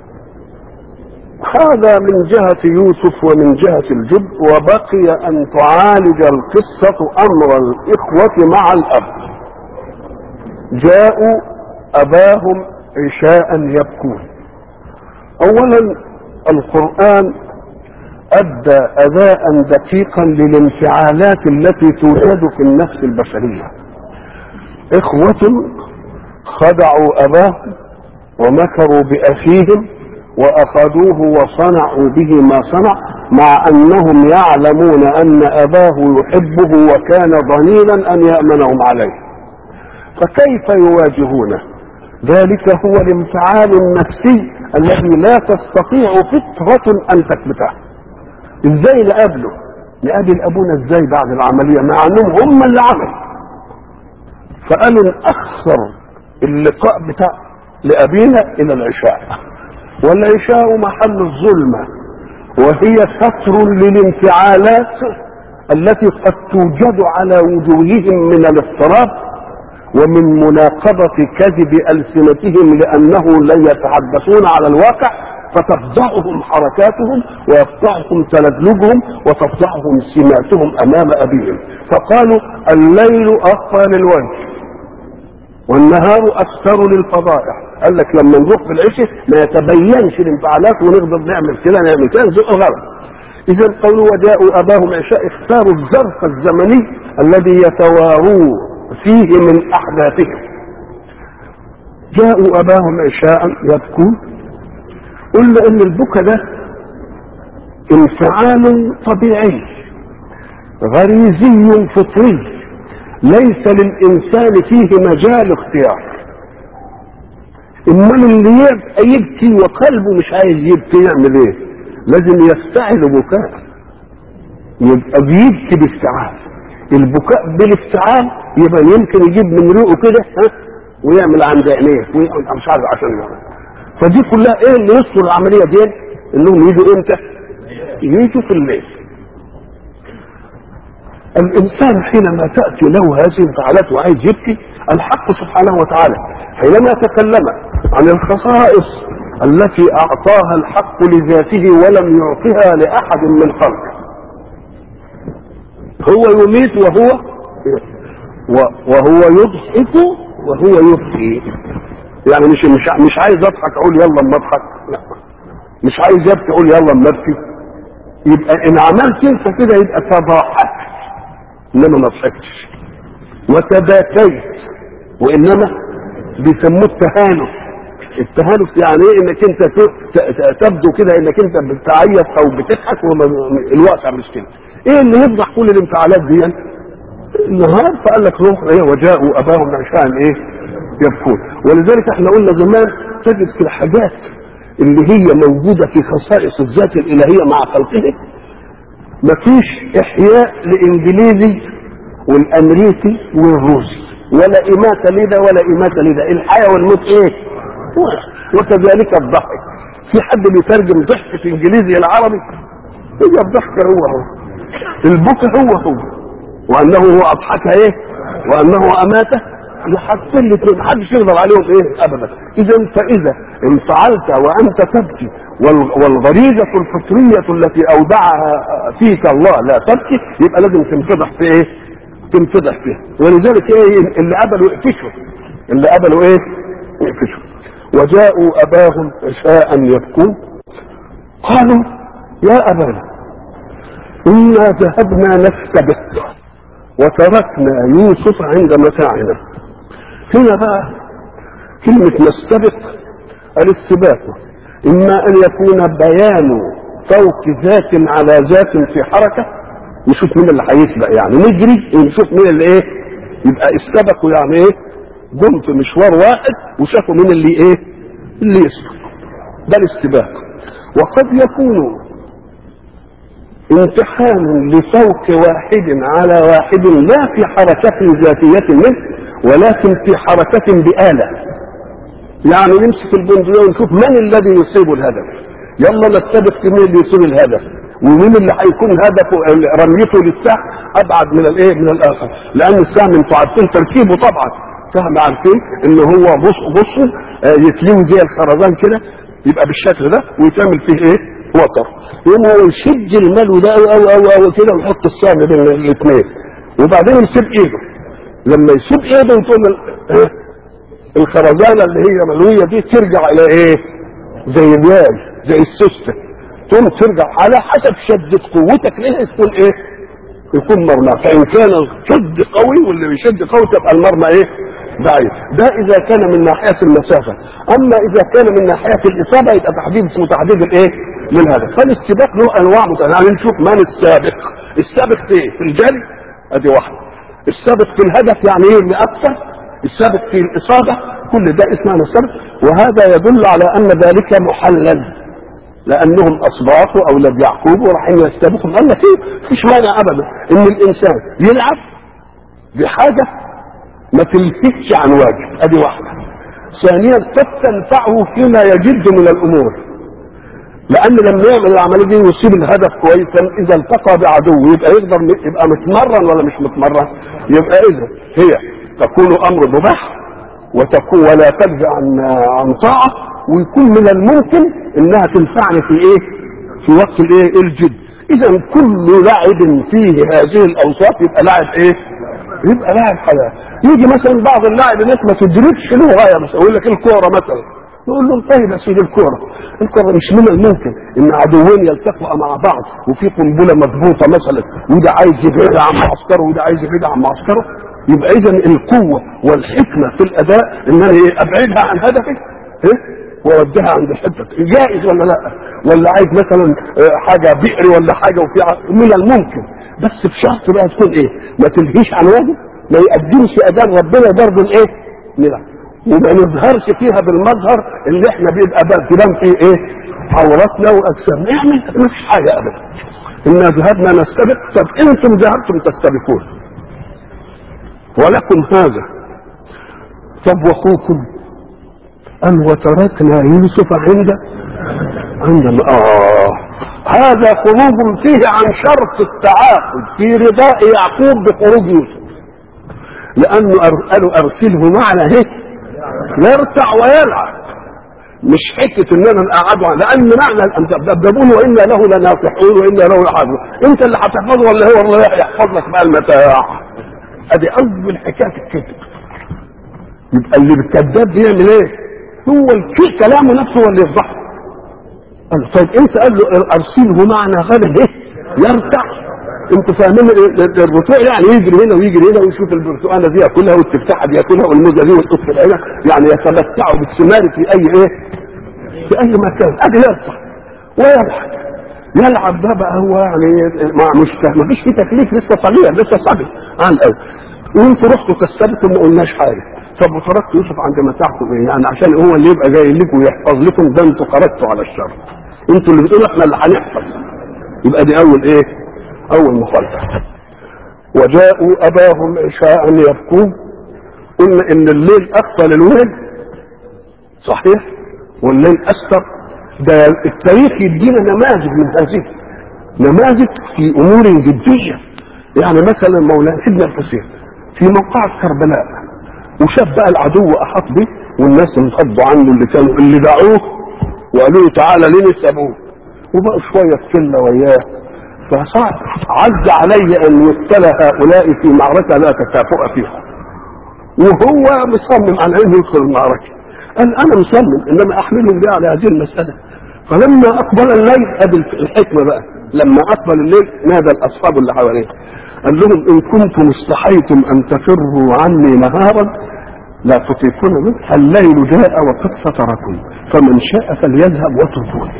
هذا من جهة يوسف ومن جهة الجد. وبقي ان تعالج القصة امر الاخوة مع الاب. جاءوا اباهم عشاء يبكون. اولا القرآن ادى اداء دقيقا للانفعالات التي توجد في النفس البشرية. اخوة خدعوا اباهم ومكروا باخيهم واخذوه وصنعوا به ما صنع، مع انهم يعلمون ان اباه يحبه وكان ضنينا ان يأمنهم عليه. فكيف يواجهونه؟ ذلك هو الانفعال النفسي الذي لا تستطيع فطرة ان تثبته. ازاي نقابل ابونا ازاي بعد العملية مع انهم هم اللي عملوا؟ فقالوا نأخر اللقاء بتاع لابينا الى العشاء، والعشاء محل الظلمة، وهي سطر للانفعالات التي قد توجد على وجوههم من الاضطراب ومن مناقضة كذب ألسنتهم لأنه لا يتحدثون على الواقع، فتفضحهم حركاتهم ويفضحهم تلدلجهم وتفضحهم سماتهم أمام أبيهم. فقالوا الليل أخفى للوجه والنهار أكثر للفضائح. قال لك لما نروح في العشاء ما يتبينش الانفعالات ونقدر نعمل كده نزق غلط. إذا قالوا وجاءوا أباهم عشاء، اختاروا الظرف الزمني الذي يتواروا فيه من أحداثهم. جاءوا اباهم عشاء يبكون. قلنا ان البكا ده انفعال طبيعي غريزي فطري ليس للانسان فيه مجال اختيار. انما اللي يبقى يبكي وقلبه مش عايز يبكي يعمل ايه؟ لازم يفتعل بكاء، يبقى بيبكي بافتعال. البكاء بالافتعال يبقى يمكن يجيب من ريقه كده ويعمل عند عينيه مش عارف عشان يعمل. فدي كلها ايه اللي يصدر العمليه دي؟ انهم يجوا امتى؟ يجوا في الليل. الانسان حينما تاتي له هذه الانفعالات وعايز يبكي، الحق سبحانه وتعالى حينما تكلم عن الخصائص التي اعطاها الحق لذاته ولم يعطها لاحد من خلقه. هو يميت وهو يضحك وهو يبكي. يعني مش عايز اضحك اقول يلا اما اضحك، لا. مش عايز ابكي اقول يلا اما ابكي. يبقى ان عملت انت كده يبقى تضاحكت انما ما ضحكتش، وتباكيت وانما بيسموه التهانف. التهانف يعني ايه؟ انك انت تبدو كده انك انت بتعيط او بتضحك والواقع مش كده. ايه اللي يفضح كل الانفعالات دي؟ النهار فقال لك روح ايه وجاءوا اباهم عشاء ايه يبكون. ولذلك احنا قلنا زمان تجد في الحاجات اللي هي موجوده في خصائص الذات الالهيه مع خلقه مفيش احياء لانجليزي والامريكي والروسي، ولا اماته لده ولا اماته لده. الحياه والموت ايه؟ وكذلك الضحك. في حد بيترجم ضحك في انجليزي العربي؟ هي الضحك هو البكاء هو وانه هو اضحك ايه وانه اماته. حاطين الاثنين محدش يقدر عليهم ايه ابدا. فاذا انفعلت وانت تبكي والغريزه الفطريه التي اودعها فيك الله لا تبكي، يبقى لازم تنفضح في ايه؟ تنفضح فيها. ولذلك ايه اللي قبلوا يقفشوا، اللي قبلوا ايه؟ يقفشوا. وجاءوا اباهم عشاء يبكون قالوا يا ابانا انا ذهبنا نستبق وتركنا يوسف عند متاعنا. هنا بقى كلمة نستبق الاستباق اما ان يكون بيان فوق ذات على ذات في حركة، نشوف مين اللي هيسبق، يعني نجري ونشوف مين اللي ايه. يبقى استبقوا يعني ايه؟ جم في مشوار واحد وشافوا مين اللي ايه اللي يسبق. ده الاستباق. وقد يكون امتحان لفوق واحد على واحد لا في حركة ذاتية منه ولكن في حركة بآلة. يعني نمسك البندقية ونشوف من الذي يصيب الهدف. يلا نستبق في مين اللي يصيب الهدف ومين اللي هيكون هدفه رميته للسهم ابعد من الايه من الاخر. لان السهم انتوا عارفين تركيبه طبعا، سهم عارفين ان هو بصوا يتلوي زي الخرزان كده يبقى بالشكل ده ويتعمل فيه ايه وتر. يقوم هو يشد الملو ده او كده ويحط السهم بين الاثنين وبعدين يسيب ايده. لما يسيب ايده وتقول الخرزانه اللي هي ملويه دي ترجع الى ايه؟ زي الياي زي السوسته، تقوم ترجع على حسب شدة قوتك ليه تكون ايه؟ يكون مرمى. فان كان الشد قوي واللي بيشد قوي تبقى المرمى ايه؟ بعيد. ده اذا كان من ناحية المسافة. اما اذا كان من ناحية الاصابة يبقى تحديد اسمه تحديد الايه؟ للهدف. فالاستباق له انواع متعددة. يعني نشوف من السابق. السابق في ايه؟ في الجري ادي واحدة. السابق في الهدف يعني ايه اللي اكثر؟ السابق في الاصابة كل ده اسمه السابق. وهذا يدل على ان ذلك محلل لانهم اصباطوا اولاد يعقوب ورايحين يستبقوا. قال لك ايه؟ مفيش مانع ابدا ان الانسان يلعب بحاجه ما تلفتش عن واجب، ادي واحده. ثانيا قد تنفعه فيما يجد من الامور، لان لما يعمل العمليه دي ويصيب الهدف كويسا اذا التقى بعدو يبقى يقدر يبقى متمرن ولا مش متمرن. يبقى اذا هي تكون امر مباح وتكون ولا تجزى عن طاعه، ويكون من الممكن انها تنفعني في ايه؟ في وقت الايه؟ الجد. اذا كل لاعب فيه هذه الاوصاف يبقى لاعب ايه؟ يبقى لاعب حلال. يجي مثلا بعض اللاعب الناس ما تدركش له غايه، مثلا يقول لك الكوره مثلا، نقول له طيب يا سيدي الكوره مش من الممكن ان عدوين يلتقوا مع بعض وفي قنبله مضبوطه مثلا وده عايز يبعد عن معسكره وده عايز يبعد عن معسكره. يبقى اذا القوه والحكمه في الاداء ان انا ابعدها عن هدفي ووديها عند الحته جائز ولا لا؟ ولا عايز مثلا حاجه بئر ولا حاجه وفي من الممكن، بس بشرط بقى تكون ما تلهيش عن واجب، ما يقدمش اداء ربنا برضه لا، وما نظهرش فيها بالمظهر اللي احنا بيبقى تبان فيه عوراتنا واجسامنا، ما فيش حاجه ابدا. إنا ذهبنا نستبق، طب انتم ذهبتم تستبقون ولكم هذا، طب واخوكم أن وتركنا يوسف عند هذا خروج فيه عن شرط التعاقد في رضاء يعقوب بخروج يوسف، لأنه قالوا أرسله معنا يرتع ويلعب، مش حته ان انا اقعده، لان معنى ان تدبون وانا له لناصحون وانا له لحافظون، انت اللي هتحفظه ولا هو الله يحفظ لك بقى المتاع؟ ادي اول حكايه الكذب. يبقى اللي بالكذاب بيعمل هو كلامه نفسه هو اللي يفضحه. قال طيب انت قال له ارسله معنا غدا يرتع، انتوا فاهمين الرتوع يعني يجري هنا ويجري هنا ويشوف البرتقاله دي ياكلها والتفاحه دي ياكلها والموزه دي والقط هنا، يعني يتمتعوا بالثمار في اي في اي مكان. ادي يرتع يلعب ده بقى هو يعني ما فيش فيه تكليف، لسه صغير لسه صبي عن قوي، وانتوا رحتوا كسبتوا ما قلناش حاجه. طب وتركتوا يوسف عند متاعكم يعني عشان هو اللي يبقى جاي لكم ويحفظ لكم؟ ده انتوا خرجتوا على الشر، انتوا اللي بتقولوا احنا اللي هنحفظ. يبقى دي اول مخالفه. وجاءوا اباهم عشاء يبكون، قلنا ان الليل اطول الويل صحيح والليل استر، ده التاريخ يدينا نماذج من هذه، نماذج في امور جديه. يعني مثلا مولانا سيدنا الحسين في موقعة كربلاء وشاف بقى العدو احاط به والناس انفضوا عنه اللي دعوه وقالوا له تعالى ليه نسأبوه، وبقوا شويه كله وياه، فصار عز علي ان يقتل هؤلاء في معركه لا تكافؤ فيها، وهو مصمم على انه يدخل المعركه. قال انا مصمم انما احملهم بيه على هذه المساله. فلما اقبل الليل، ادي الحكمه بقى، لما اقبل الليل نادى الاصحاب اللي حواليه قال لهم ان كنتم استحيتم ان تفروا عني نهارا لا تطيقون منه، الليل جاء وقد ستركم فمن شاء فليذهب واتركوني.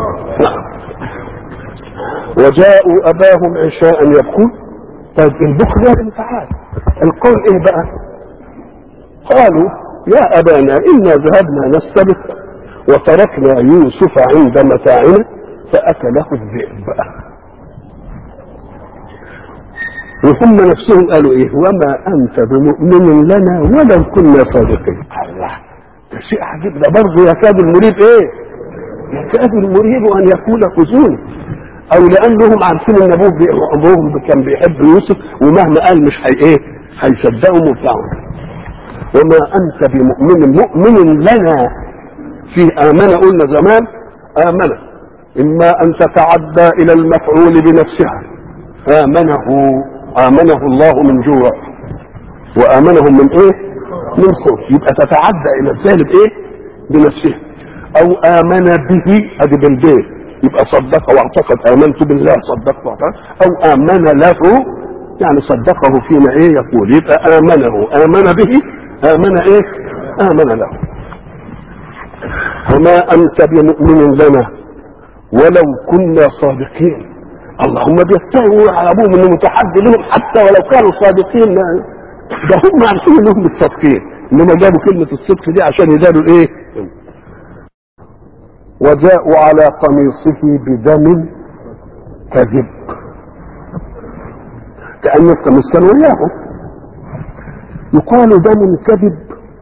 وجاءوا اباهم عشاء يبكون. طيب البكر ده انفعال، القول ايه بقى؟ قالوا يا ابانا انا ذهبنا نستبق وتركنا يوسف عند متاعنا فاكله الذئب. وهم نفسهم قالوا وما انت بمؤمن لنا ولو كنا صادقين. الله، ده شيء عجيب، ده برضه يكاد المريب يكاد المريب ان يقول خذوني، او لانهم عارفين ان ابوهم كان بيحب يوسف ومهما قال مش هيصدقوا وبتاعهم. وما انت مؤمن لنا، في امن قلنا زمان امن اما ان تتعدى الى المفعول بنفسها، امنه الله من جوع وامنهم من من خوف، يبقى تتعدى الى الجانب بنفسها، او امن به ادي بالبيت يبقى صدق واعتقد، امنت بالله صدقت واعتقد، او امن له يعني صدقه فيما يقول، يبقى امن به امن امن له. وما انت بمؤمن لنا ولو كنا صادقين. اللهم بيستهوا على ابوهم انه متحدي لهم حتى ولو كانوا صادقين، ده هم عارفين انهم الصادقين، انما جابوا كلمه الصدق دي عشان يداروا وجاءوا على قميصه بدم كذب، كأن القميص كان وياهم. يقال دم كذب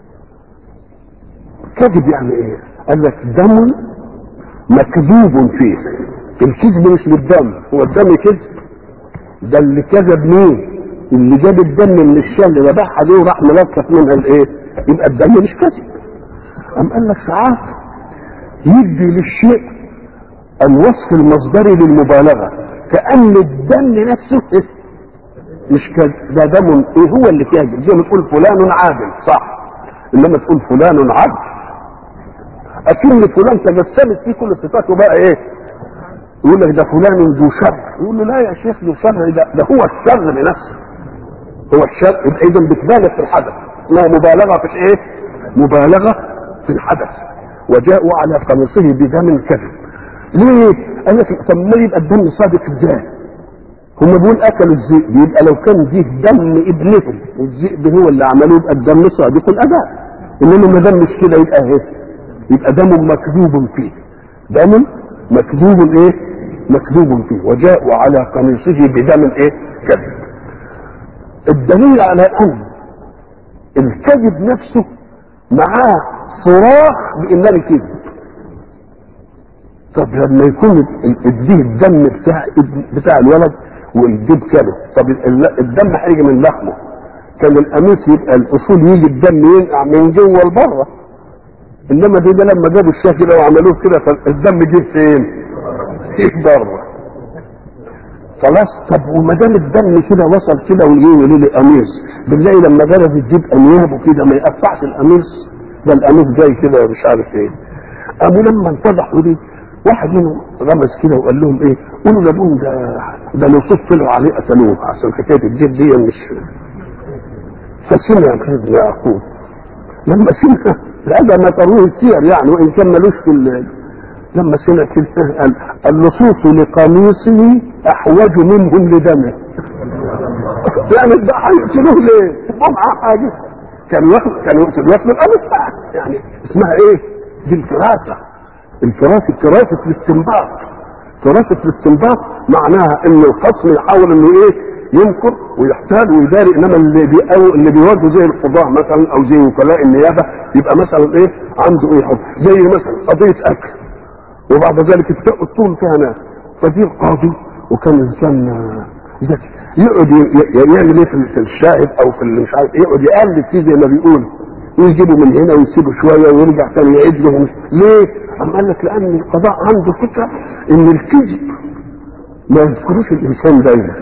يعني قال لك دم مكذوب فيه، الكذب مش بالدم، هو الدم كذب، ده اللي كذب مين؟ اللي جاب الدم من الشام اللي ذبحها دي وراح ملكف منها يبقى الدم مش كذب. قال لك ساعات يدي للشيء الوصف المصدري للمبالغه، كأن الدم نفسه مش كذب، ده دم هو اللي كاذب، زي ما تقول فلان عادل صح، انما تقول فلان عدل، اكن فلان تجسمت فيه كل صفاته بقى يقول لك ده فلان ذو شر، يقول له لا يا شيخ ذو شر، ده هو الشر بنفسه، هو الشك اذا بتبالغ في الحدث، اسمها مبالغه في الايه؟ مبالغه في الحدث. وجاءوا على قميصه بدم كذب. ليه؟ قال لك طب ما يبقى الدم صادق ازاي؟ هم بيقول اكلوا الذئب، يبقى لو كان دي دم ابنهم والذئب هو اللي عملوه يبقى الدم صادق الاداء. انما ما دام مش كده يبقى ايه؟ يبقى دم مكذوب فيه. دم مكذوب ايه؟ مكذوب فيه. وجاءوا على قميصه بدم ايه؟ كذب. الدليل على ان الكذب نفسه معاه صراخ بانني كذب. طب لما يكون اديه الدم بتاع الولد والدب كله، طب الدم هيجي من لحمه، كان القميص يبقى الاصول يجي الدم ينقع من جوه لبره، انما ده لما جابوا الشكل كده وعملوه كده فالدم جه فين؟ جه بره. خلاص. طب وما دام الدم كده وصل كده ويجي للقميص، بالله لما جرب الدب انيابه كده ما يقطعش القميص؟ ده القميص جاي كده مش عارف ايه. قاموا لما انفضحوا دي واحد منهم غمز كده وقال لهم ايه؟ قولوا لابون ده لصوص طلعوا عليه قتلوه عشان حكايه الجد دي مش. فسمع ابن يعقوب لما سمع هذا ما تروه السير يعني وان كان ملوش في لما سمع كده قال اللصوص لقميصه احوج منهم لدمه. يعني ده هيقتلوه ليه؟ معاه حاجه كان يقتل القميص يعني اسمها ايه؟ دي الفراسه. فراسة الاستنباط. فراسة الاستنباط معناها ان الخصم يحاول انه ايه؟ ينكر ويحتال ويداري، انما اللي بيواجهه زي القضاء مثلا او زي وكلاء النيابه يبقى مثلا ايه؟ عنده ايه حكم؟ زي مثلا قضيه اكل وبعد ذلك الطول فيها ناس، فدي القاضي وكان انسان ذكي يقعد يعمل ايه في الشاهد او في مش عارف يقعد يقلب فيه زي ما بيقول، ويجيبه من هنا ويسيبه شويه ويرجع ثاني يعيد له. ليه؟ أم قال لك لأن القضاء عنده فكرة إن الكذب ما يذكروش الإنسان دايما.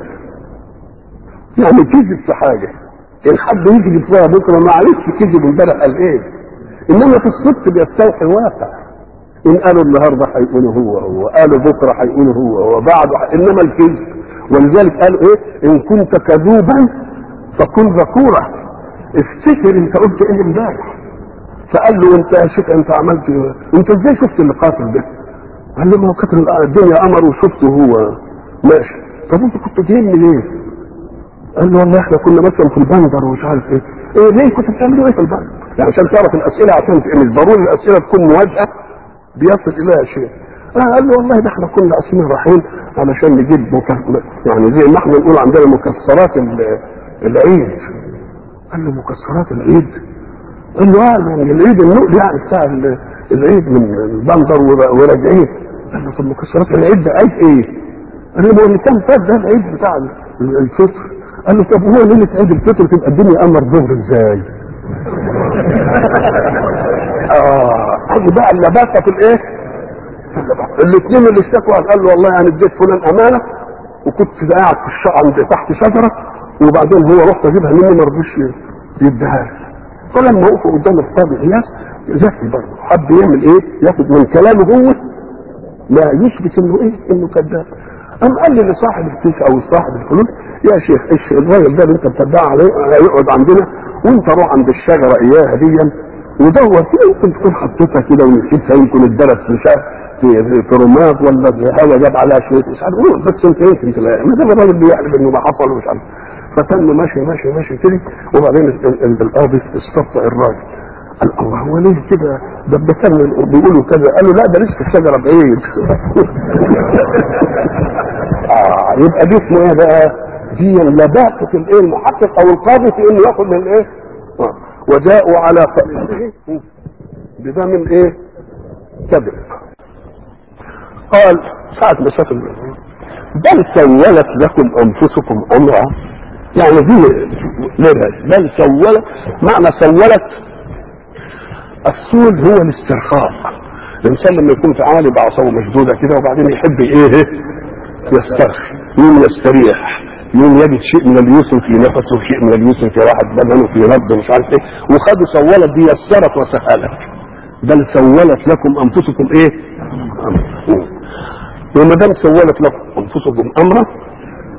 يعني كذب في حاجة إن حد يكذب فيها بكرة معلش كذب امبارح قال إيه؟ إنما في الصدق بيستوحي واقع. إن قالوا النهارده هيقولوا هو قالوا بكرة هيقولوا هو وبعده إنما الكذب. ولذلك قالوا إيه؟ إن كنت كذوبا فكن ذكورا. افتكر أنت قلت إيه امبارح. فقال له انت يا شيخ انت عملت انت ازاي شفت اللي قاتل ده؟ قال له ما هو كانت الدنيا قمر وشفته هو ماشي. طب انت كنت جايبني ليه؟ قال له والله احنا كنا مثلا في البندر ومش عارف ايه. ايه ليه كنت بتعملوا ايه في البندر؟ يعني عشان تعرف الاسئله عشان مش ضروري الاسئله تكون مواجهه بيصل اليها شيء. قال له والله ده احنا كنا اصلا رايحين علشان نجيب يعني زي ما احنا نقول عندنا مكسرات العيد. قال له مكسرات العيد؟ قال له يعني العيد النقل يعني بتاع العيد من البندر وراجعين. قال له طب مكسرات العيد ده عيد ايه؟ قال له اللي كان فات ده العيد بتاع الفطر. قال له طب هو ليله عيد الفطر تبقى الدنيا قمر ظهر ازاي؟ هذه بقى اللباقه في الايه؟ الاثنين اللي اشتكوا قال له والله انا اديت فلان امانه وكنت قاعد في عند تحت شجره وبعدين هو رحت اجيبها مني ما رضيش يديها لي. فلما وقفوا قدام القاضي عياس ذكي برضه حب يعمل ايه؟ ياخد من كلامه هو لا يثبت انه ايه؟ انه كذاب. قام قال لي لصاحب الكيس او صاحب الفلوس يا شيخ الراجل ده اللي انت بتدعي عليه هيقعد عندنا وانت روح عند الشجره اياها دي ودور كده يمكن تكون حطيتها كده ونسيتها يمكن الدرس مش عارف في رماد ولا هوا جاب عليها شويه مش عارف بس انت يمكن تلاقي ما دام الراجل بيحلف انه ما حصل ومش عارف. فتنه ماشي كده وبعدين القاضي استبطأ الراجل قال الله هو ليه كده ده كان بيقولوا كذا. قال له لا ده لسه الشجره بعيد. يبقى دي اسمه ايه بقى؟ دي لباقه الايه المحقق او القاضي في انه ياخذ من ايه؟ وجاءوا على قميصه بدم ايه؟ كذب. قال ساعة ما شاف بل سولت لكم انفسكم امرا يعني دي بل سولت معنى سولت السول هو الاسترخاء. الانسان لما يكون في عالي بعصابه مشدوده كده وبعدين يحب ايه؟ يسترخي يوم يستريح يوم يجد شيء من اليسر في نفسه شيء من اليسر في راحه بدنه في نبضه مش عارف ايه وخدوا سولت دي يسرت وسهلت. بل سولت لكم انفسكم ايه؟ وما دام سولت لكم انفسكم امرا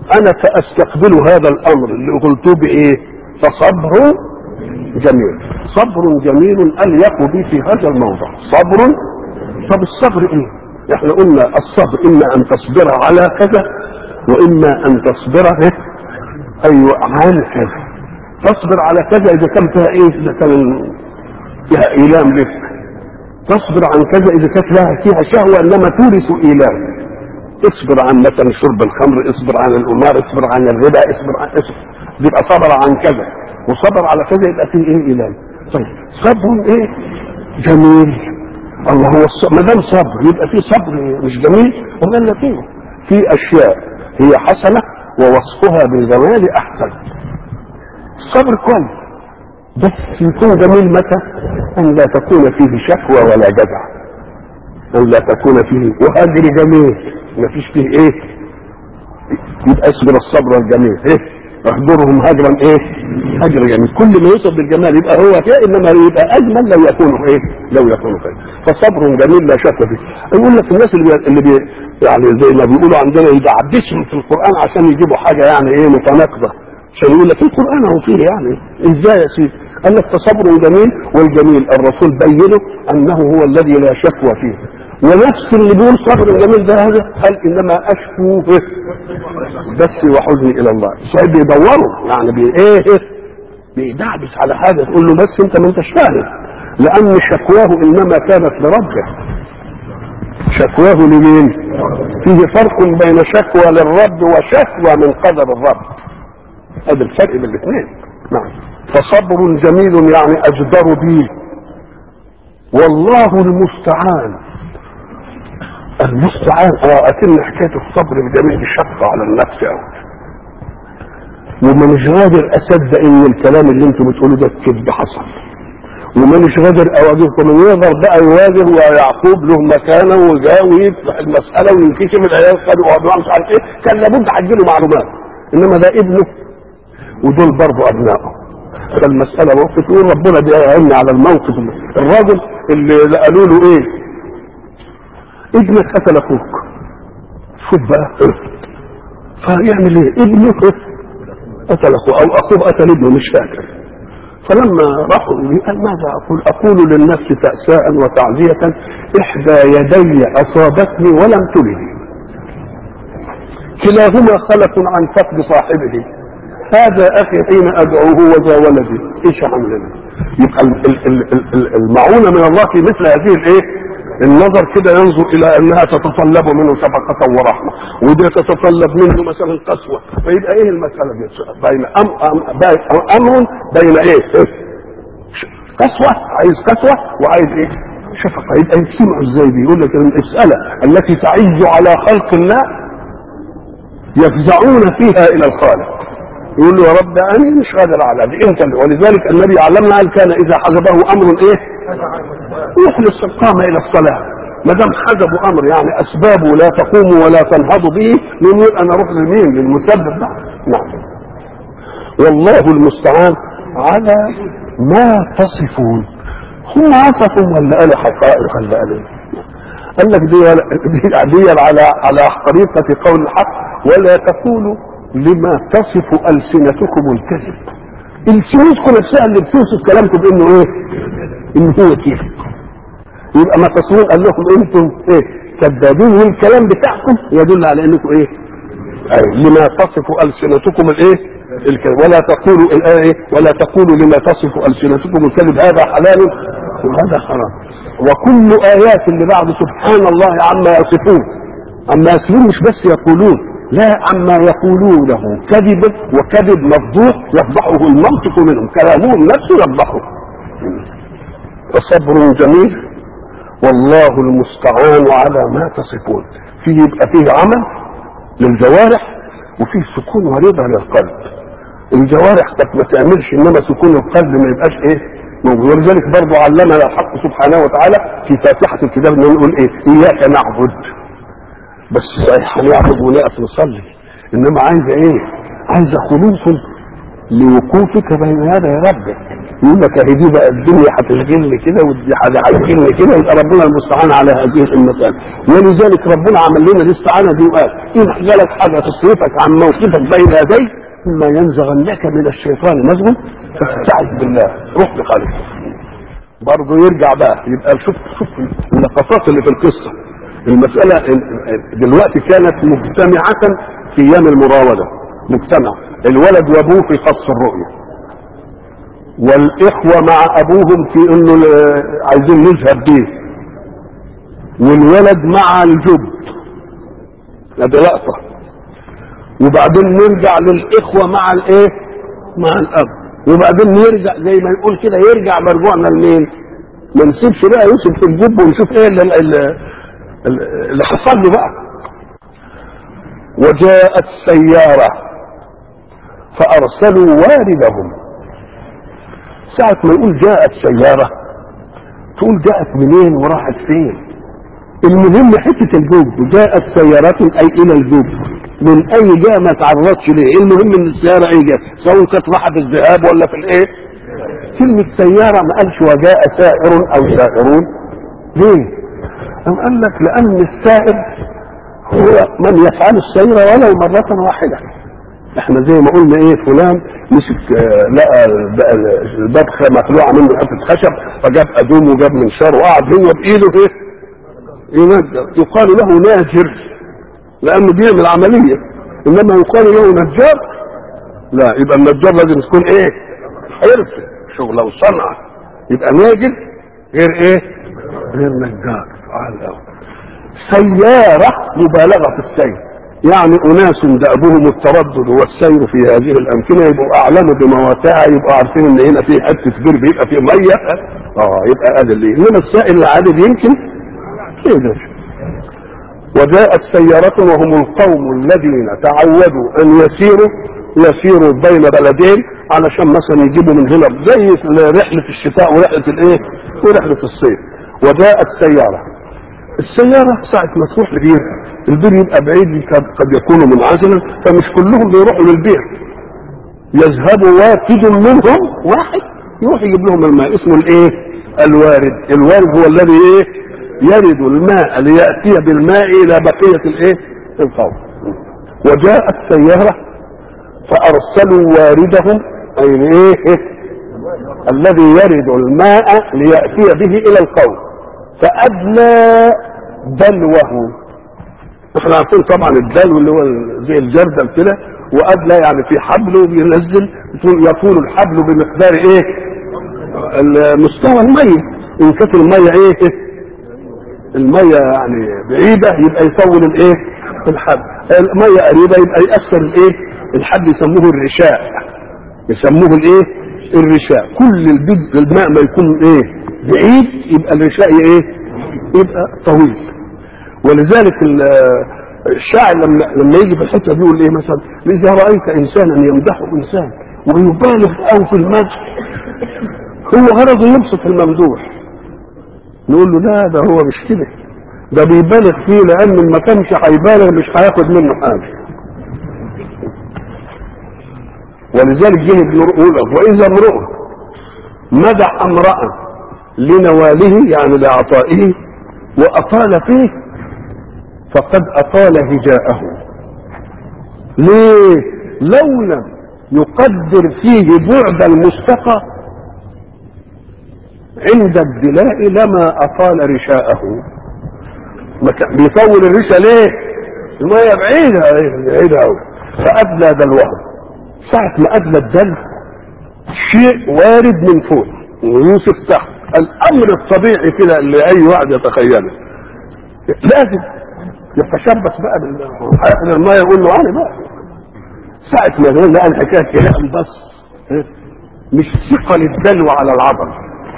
انا ساستقبل هذا الامر اللي قلته بايه؟ فصبر جميل. صبر جميل اليق بي في هذا الموضع. صبر. طب الصبر ايه؟ احنا قلنا الصبر اما ان تصبر على كذا واما ان تصبر ايوه عن كذا. تصبر على كذا اذا كان فيها ايه؟ اذا كان فيها ايلام لك. تصبر عن كذا اذا كانت لها فيها شهوه انما تورث ايلام. اصبر عن مثلا شرب الخمر، اصبر عن القمار، اصبر عن الربا، اصبر يبقى صبر عن كذا، وصبر على كذا يبقى فيه ايه؟ ايلام. طيب صبر ايه؟ جميل. الله هو ما دام صبر يبقى فيه صبر مش جميل؟ ولا في اشياء هي حسنه ووصفها بالجمال احسن. الصبر كويس بس يكون جميل متى؟ ان لا تكون فيه شكوى ولا جزع. ان لا تكون فيه وهجر جميل ما فيش فيه ايه؟ يبقى اصبر الصبر الجميل ايه؟ احضرهم هجرا ايه؟ هجر جميل. كل ما يوصف بالجمال يبقى هو كده، انما يبقى اجمل لو يكون ايه؟ لو يكون خير. فصبر جميل لا شك فيه. يقول لك الناس اللي يعني زي ما بيقولوا عندنا يدعبسهم في القران عشان يجيبوا حاجه يعني ايه متناقضه، عشان يقول لك القران هو فيه يعني ازاي يا سيدي؟ قال لك فصبر جميل، والجميل الرسول بينه انه هو الذي لا شكوى فيه. ونفس اللي بيقول صبر جميل ده هذا قال انما اشكو بس وحزني الى الله. صحيح بيدوروا يعني بيدعبس على حاجه تقول له بس انت ما انتش فاهم، لان شكواه انما كانت لربه. شكواه لمين؟ فيه فرق بين شكوى للرب وشكوى من قدر الرب. هذا الفرق بين الاثنين. نعم. فصبر جميل يعني اجدر به، والله المستعان. المستعان اكن حكايه الصبر الجميل شق على النفس قوي، وما مش قادر اصدق ان الكلام اللي انتم بتقولوه ده كذب حصل، وما مش قادر اواجهكم. من يقدر بقى يواجه ويعقوب له مكانه ويجاوب يفتح المساله وينكشف العيال خدوا مش عارف ايه، كان لابد هتجيله معلومات. انما ده ابنه ودول برضه ابنائه، فالمساله موقف يقول ربنا بيعيننا على الموقف. الراجل اللي قالوا له ايه؟ ابنك قتل اخوك. شوف بقى فيعمل ايه؟ ابنه قتل اخوه او اخوه قتل ابنه مش فاكر. فلما راحوا قال ماذا اقول؟ اقول للنفس تأساء وتعزية احدى يدي اصابتني ولم تلد، كلاهما خلف عن فقد صاحبه، هذا اخي حين ادعوه وذا ولدي. ايش عملنا؟ يبقى المعونة من الله في مثل هذه الايه؟ النظر كده ينظر الى انها تتطلب منه شفقة ورحمة، ودي تتطلب منه مثلا قسوة، فيبقى ايه المسألة دي؟ بين امر بين ايه؟ قسوة، عايز قسوة وعايز ايه؟ شفقة. يبقى يجتمعوا ازاي؟ بيقول لك المسألة التي تعز على خلق الله يفزعون فيها الى الخالق، يقول له يا رب انا مش قادر على دي انت. ولذلك النبي علمنا قال كان اذا حجبه امر ايه؟ يخلص القامة الى الصلاة. ما دام حجبوا امر يعني اسبابه لا تقوم ولا تنهض به، نقول انا اروح لمين؟ للمسبب بقى. نعم. والله المستعان على ما تصفون. هم وصفوا ولا قالوا حقائق ولا قالوا؟ قال لك دي على طريقة قول الحق ولا تقولوا لما تصف ألسنتكم الكذب. السنتكم نفسها اللي بتوصف كلامكم بانه ايه؟ انه هو كذب. يبقى ما تصفون قال لكم انتم ايه؟ كذابين، والكلام بتاعكم يدل على انكم ايه؟ لما تصف ألسنتكم الايه؟ الكذب. ولا تقولوا الايه؟ ولا تقولوا لما تصف ألسنتكم الكذب هذا حلال وهذا حرام. وكل آيات اللي بعد سبحان الله عما يصفون. عما يصفون مش بس يقولون، لا عما يقولونه كذب، وكذب مفضوح يفضحه المنطق منهم، كلامهم نفسه يفضحه. وصبر جميل والله المستعان على ما تصفون. فيه يبقى فيه عمل للجوارح وفيه سكون ورضا للقلب. الجوارح قد ما تعملش، انما سكون القلب ما يبقاش ايه؟ ولذلك برضو علمنا الحق سبحانه وتعالى في فاتحة الكتاب انه نقول ايه؟ اياك نعبد. بس صحيح هنعبد ونقف نصلي، انما عايزه ايه؟ عايزه خلوص لوقوفك بين يدي ربك. يقول لك اهي دي بقى الدنيا هتشغلني كده ودي هتشغلني كده، يبقى ربنا المستعان على هذه المسائل. ولذلك ربنا عمل لنا الاستعانه دي وقال ان جالك حاجه تصرفك عن موقفك بين يدي اما ينزغنك من الشيطان نزغ فاستعذ بالله روح بقلبك. برضه يرجع بقى يبقى شوف اللقطات اللي في القصه. المساله دلوقتي كانت مجتمعه في ايام المراوده، مجتمع الولد وابوه في قص الرؤيه، والاخوه مع ابوهم في انه عايزين نذهب بيه، والولد مع الجد. هذه لقطه. وبعدين نرجع للاخوه مع الايه؟ مع الاب. وبعدين نرجع زي ما نقول كده يرجع مرجوعنا لمين؟ ما نسيبش بقى يوسف في الجب ونشوف ايه اللي حصل له بقى. وجاءت سياره فارسلوا واردهم. ساعة ما يقول جاءت سيارة تقول جاءت منين وراحت فين؟ المهم حتة الجوب جاءت سيارة اي الى الجوب من اي جهة ما تعرضش ليه. المهم ان السيارة اي جهة سواء كانت راحت الذهاب ولا في الايه. كلمة سيارة ما قالش وجاء سائر او سائرون. ليه؟ قال لك لان السائر هو من يفعل السير ولو مرة واحدة. احنا زي ما قلنا ايه فلان مسك لقى الباب مخلوعه منه حته خشب فجاب ادوم وجاب منشار وقعد هو بايده ايه ينجر. يقال له ناجر لانه بيعمل عمليه، انما يقال له نجار لا. يبقى النجار لازم تكون ايه؟ حرفه شغله وصنعه. يبقى ناجر غير ايه؟ غير نجار. سياره مبالغه في السير، يعني اناس دأبهم التردد والسير في هذه الامكنه يبقوا اعلموا بمواقعها، يبقوا عارفين ان هنا في حته بير بيبقى فيه ميه يبقى هذا اللي. انما السائل العادي يمكن كده. وجاءت سيارة وهم القوم الذين تعودوا ان يسيروا بين بلدين علشان مثلا يجيبوا من هنا زي رحله الشتاء ورحله الايه ورحله الصيف. وجاءت سياره. السيارة ساعة ما تروح لبير، البير يبقى بعيد قد يكون منعزلا، فمش كلهم بيروحوا للبير. يذهب واحد منهم واحد يروح يجيب لهم الماء اسمه الايه؟ الوارد. الوارد هو الذي ايه؟ يرد الماء ليأتي بالماء الى بقية الايه؟ القوم. وجاءت سيارة فارسلوا واردهم اي ايه؟ الذي يرد الماء ليأتي به الى القوم فأدلى دلوه. احنا عارفين طبعا الدلو اللي هو زي الجردل كده، وأدلى يعني في حبله بينزل يطول الحبل بمقدار ايه؟ مستوى المية. ان كانت المية ايه؟ المية يعني بعيدة يبقى يطول الايه؟ الحبل. المية قريبة يبقى يأثر الايه؟ الحبل يسموه الرشاء. يسموه الايه؟ الرشاء. كل الماء ما يكون ايه؟ بعيد يبقى الرشاء ايه؟ يبقى طويل. ولذلك الشاعر لما يجي في الحته دي يقول ايه مثلا؟ اذا رايت انسانا يمدحه انسان ويبالغ او في المدح هو غرضه يبسط الممدوح، نقول له لا ده هو مش كده، ده بيبالغ فيه لان ما كانش هيبالغ مش هياخد منه حاجه. ولذلك جه يقول واذا امرؤ مدح امرأ لنواله يعني لعطائه وأطال فيه فقد أطال هجاءه. ليه؟ لو لم يقدر فيه بعد المستقى عند الدلاء لما أطال رشاءه. بيطول الرشا ليه؟ المية بعيدة أوي. فأدلى دلوه. ساعة ما أدلى الدلو شيء وارد من فوق ويوسف تحت. الامر الطبيعي كده اللي اي واحد يتخيله لازم يتشبث بقى بالماء يقول له انا بقى. ساعة ما يقول لقى الحكايه كده بس مش ثقل الدلو على العضل.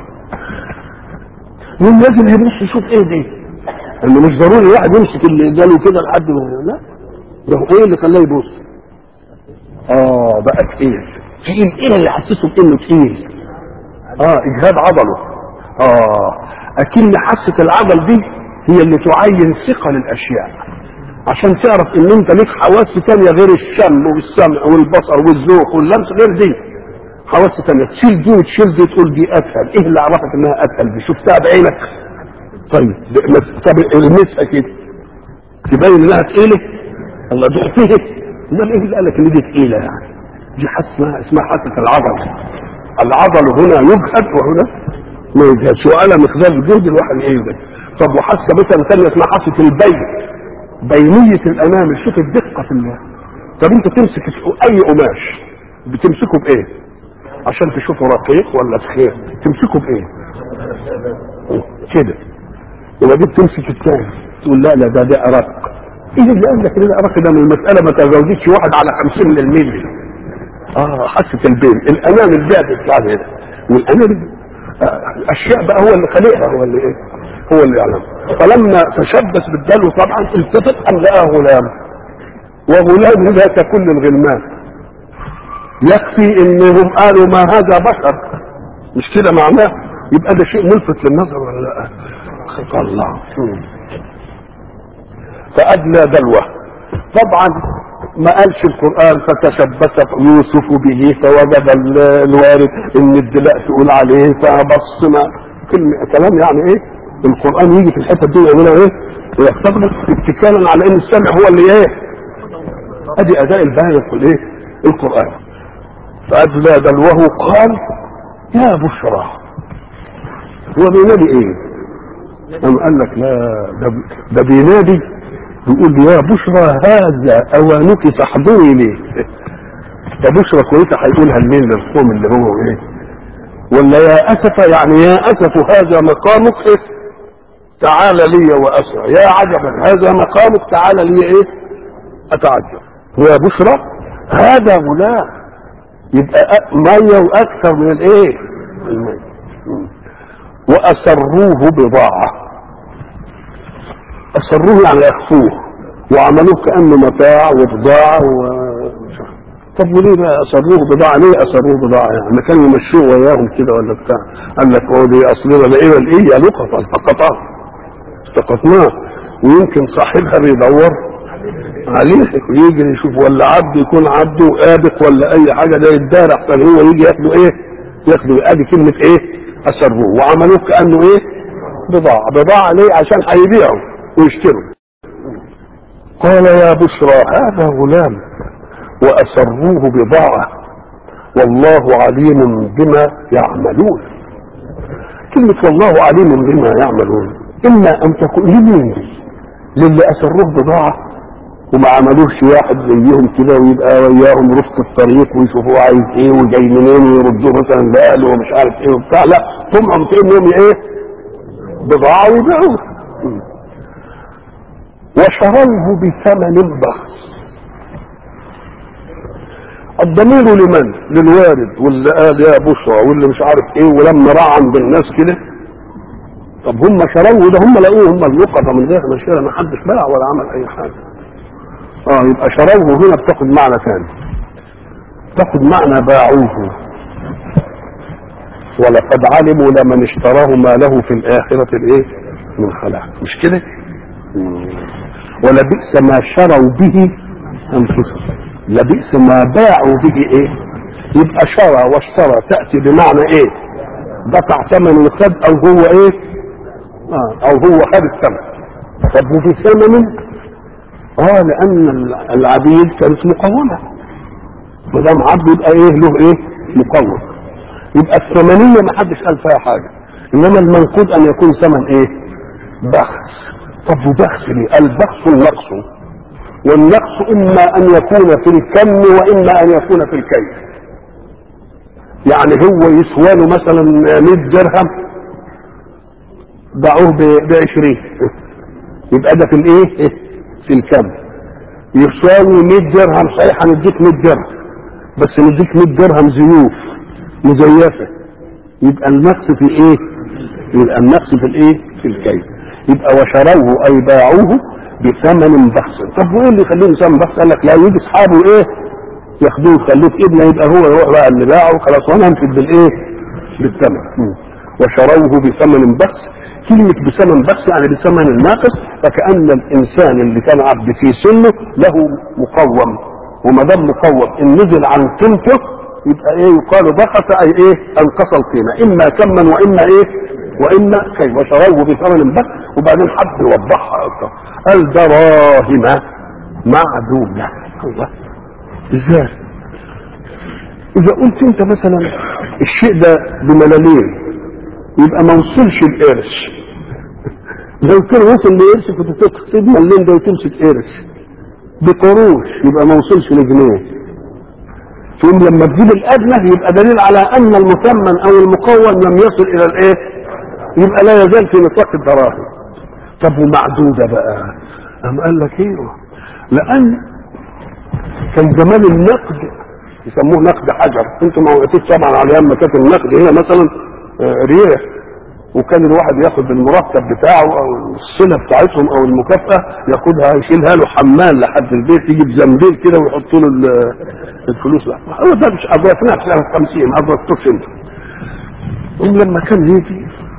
مين لازم يبص يشوف ايه دي؟ انه مش ضروري واحد يمسك الدلو كده لحد ما لا ده ايه اللي خلاه يبص؟ بقى تقيل. ايه اللي حسسه بانه تقيل؟ اجهاد عضله. اكن حاسه العضل دي هي اللي تعين ثقل الاشياء. عشان تعرف ان انت ليك حواس تانية غير الشم والسمع والبصر والذوق واللمس، غير دي حواس تانية. تشيل دي وتشيل دي تقول دي اسهل. ايه اللي عرفك انها اسهل؟ دي شفتها بعينك. طيب طب المسها كده تبين انها تقيله؟ الله دقتها. امال ايه اللي قالك ان دي تقيله يعني؟ دي اسمها حاسه العضل. العضل هنا يجهد وهنا ما يجهدش، وعلى مقدار الجهد الواحد يجهد. طب وحاسه مثلا ثانيه اسمها حاسه البين، بينيه الانامل. شوف الدقه في الله. طب انت تمسك اي قماش بتمسكه بايه عشان تشوفه رقيق ولا سخير؟ تمسكه بايه كده، ولا دي بتمسك الثاني تقول لا ده ارق. ايه اللي قال لك ده ارق؟ ده من المساله ما تزودش واحد على 50 من الملي. حاسه البين الانامل بعدت بعد هنا، والانامل اشياء بقى هو اللي خلقها، هو اللي ايه، هو اللي يعلم. فلما تشبث بالدلو طبعا التفت ان لقاه غلام، وغلام ذاك كل الغلمان. يكفي انهم قالوا ما هذا بشر، مش كده معناه؟ يبقى ده شيء ملفت للنظر ولا لا؟ خلق الله. فأدلى دلوه. طبعا ما قالش القرآن فتشبث يوسف به فوجد الوارد ان الدلاء تقول عليه فبص. ما كلام يعني ايه؟ القرآن يجي في الحتة دي يعملها ايه؟ ويختبر اتكالا على ان السامع هو اللي ايه؟ ادي اداء الباهر في الايه؟ القرآن. فأدلى دلوه قال يا بشرى. هو بينادي ايه؟ قام قال لك لا ده بينادي بيقول يا بشرى هذا اوانك فاحضري لي. يا بشرى كويسه هيقولها لمين؟ للقوم اللي هو ايه؟ ولا يا اسف يعني يا اسف هذا مقامك إيه؟ تعال لي واسرع. يا عجبا هذا مقامك تعال لي ايه؟ اتعجب. ويا بشرى هذا غلام، يبقى ميه واكثر من الايه؟ الميه. واسروه بضاعه. أسروه يعني يخفوه وعملوه كأنه متاع وبضاعة طب وليه بقى أسروه بضاعة؟ ليه أسروه بضاعة؟ يعني كانوا يمشوه وياهم كده ولا بتاع؟ قال لك هو دي أصلنا لقينا الإيه لقطة التقطناه، ويمكن صاحبها بيدور عليه ويجي يشوف، ولا عبد يكون عبده وآبق ولا أي حاجة ده يتدار أحسن هو يجي ياخده إيه؟ ياخده. أدي كلمة إيه؟ أسروه وعملوه كأنه إيه؟ بضاعة ليه؟ عشان هيبيعوا ويشتروا. قال يا بشرى هذا غلام وأسروه بضاعة والله عليم بما يعملون. كلمة والله عليم بما يعملون إما أن تكون لمين؟ للي أسروه بضاعة وما عملوش واحد زيهم كده ويبقى وياهم رفق الطريق ويشوفوه عايز ايه وجاي منين ويردوه مثلا لأهله ومش عارف ايه وبتاع. لا طمعوا في انهم ايه؟ بضاعة ويبيعوه. وشروه بثمن بخس. الضمير لمن؟ للوارد واللي قال يا بشرى واللي مش عارف ايه ولما راى عند الناس كده. طب هم شروه ده هم لقوه هم اللقطه من غير ما شرى، ما حدش باع ولا عمل اي حاجه. يبقى شروه هنا بتاخد معنى ثاني، تاخد معنى باعوه. ولقد علموا لمن اشتراه ما له في الاخره الايه؟ من خلاق. مش كده؟ ولبئس ما شروا به انفسهم. لبئس ما باعوا به ايه؟ يبقى شرى واشترى تاتي بمعنى ايه؟ دفع ثمن وخد، او هو ايه؟ او هو خد الثمن. طب وفي ثمن؟ لان العبيد كانت مقومه، ما دام عبد يبقى ايه له ايه؟ مقوم. يبقى الثمنيه ما حدش قال فيها حاجه، انما المنقود ان يكون ثمن ايه؟ بخس. طب وبخس ليه؟ البخس النقص، والنقص اما ان يكون في الكم واما ان يكون في الكيف. يعني هو يسوى له مثلا 100 درهم باعوه ب20، يبقى ده في الايه؟ في الكم. يساوي 100 درهم صحيح هنديك 100 درهم بس نديك 100 درهم زيوف مزيفه، يبقى النقص في ايه؟ يبقى النقص في الايه؟ في الكيف. يبقى وشروه اي باعوه بثمن بخس. طب وايه اللي يخليه ثمن بخس؟ قال لك لا يجي اصحابه ايه؟ ياخدوه يخلوه في ابنه، يبقى هو يروح بقى اللي باعه خلاص وانا همسك بالايه؟ بالثمن. وشروه بثمن بخس كلمة بثمن بخس يعني بثمن ناقص، فكأن الإنسان اللي كان عبد في سنه له مقوم، وما دام مقوم إن نزل عن قيمته يبقى إيه؟ يقال بخس، أي إيه؟ أنقص القيمة، إما كما وإما إيه؟ وإما كيف. وشروه بثمن بخس، وبعدين حب يوضحها أكثر، قال دراهم معدودة. الله، إزاي؟ إذا قلت أنت مثلا الشيء ده بملالين يبقى ما وصلش القرش. لو كان وصل لقرش كنت تقصد ملين ده وتمسك قرش. بقروش يبقى ما وصلش لجنيه. ثم لما تجيب الادنى يبقى دليل على ان المثمن او المقوم لم يصل الى الايه؟ يبقى لا يزال في نطاق الدراهم. طب ومعدوده بقى؟ قام قال لك ايوه، لان كان زمان النقد يسموه نقد حجر. انتم ما وقفتوش طبعا على ايام ما كانت النقد هنا مثلا ريال، وكان الواحد ياخد المرتب بتاعه او الصله بتاعتهم او المكافاه ياخدها يشيلها له حمال لحد البيت، يجيب زنبيل كده ويحط له الفلوس. هو ده مش ادركناه في سنه 50، ما ادركتوش انت. لما كان يجي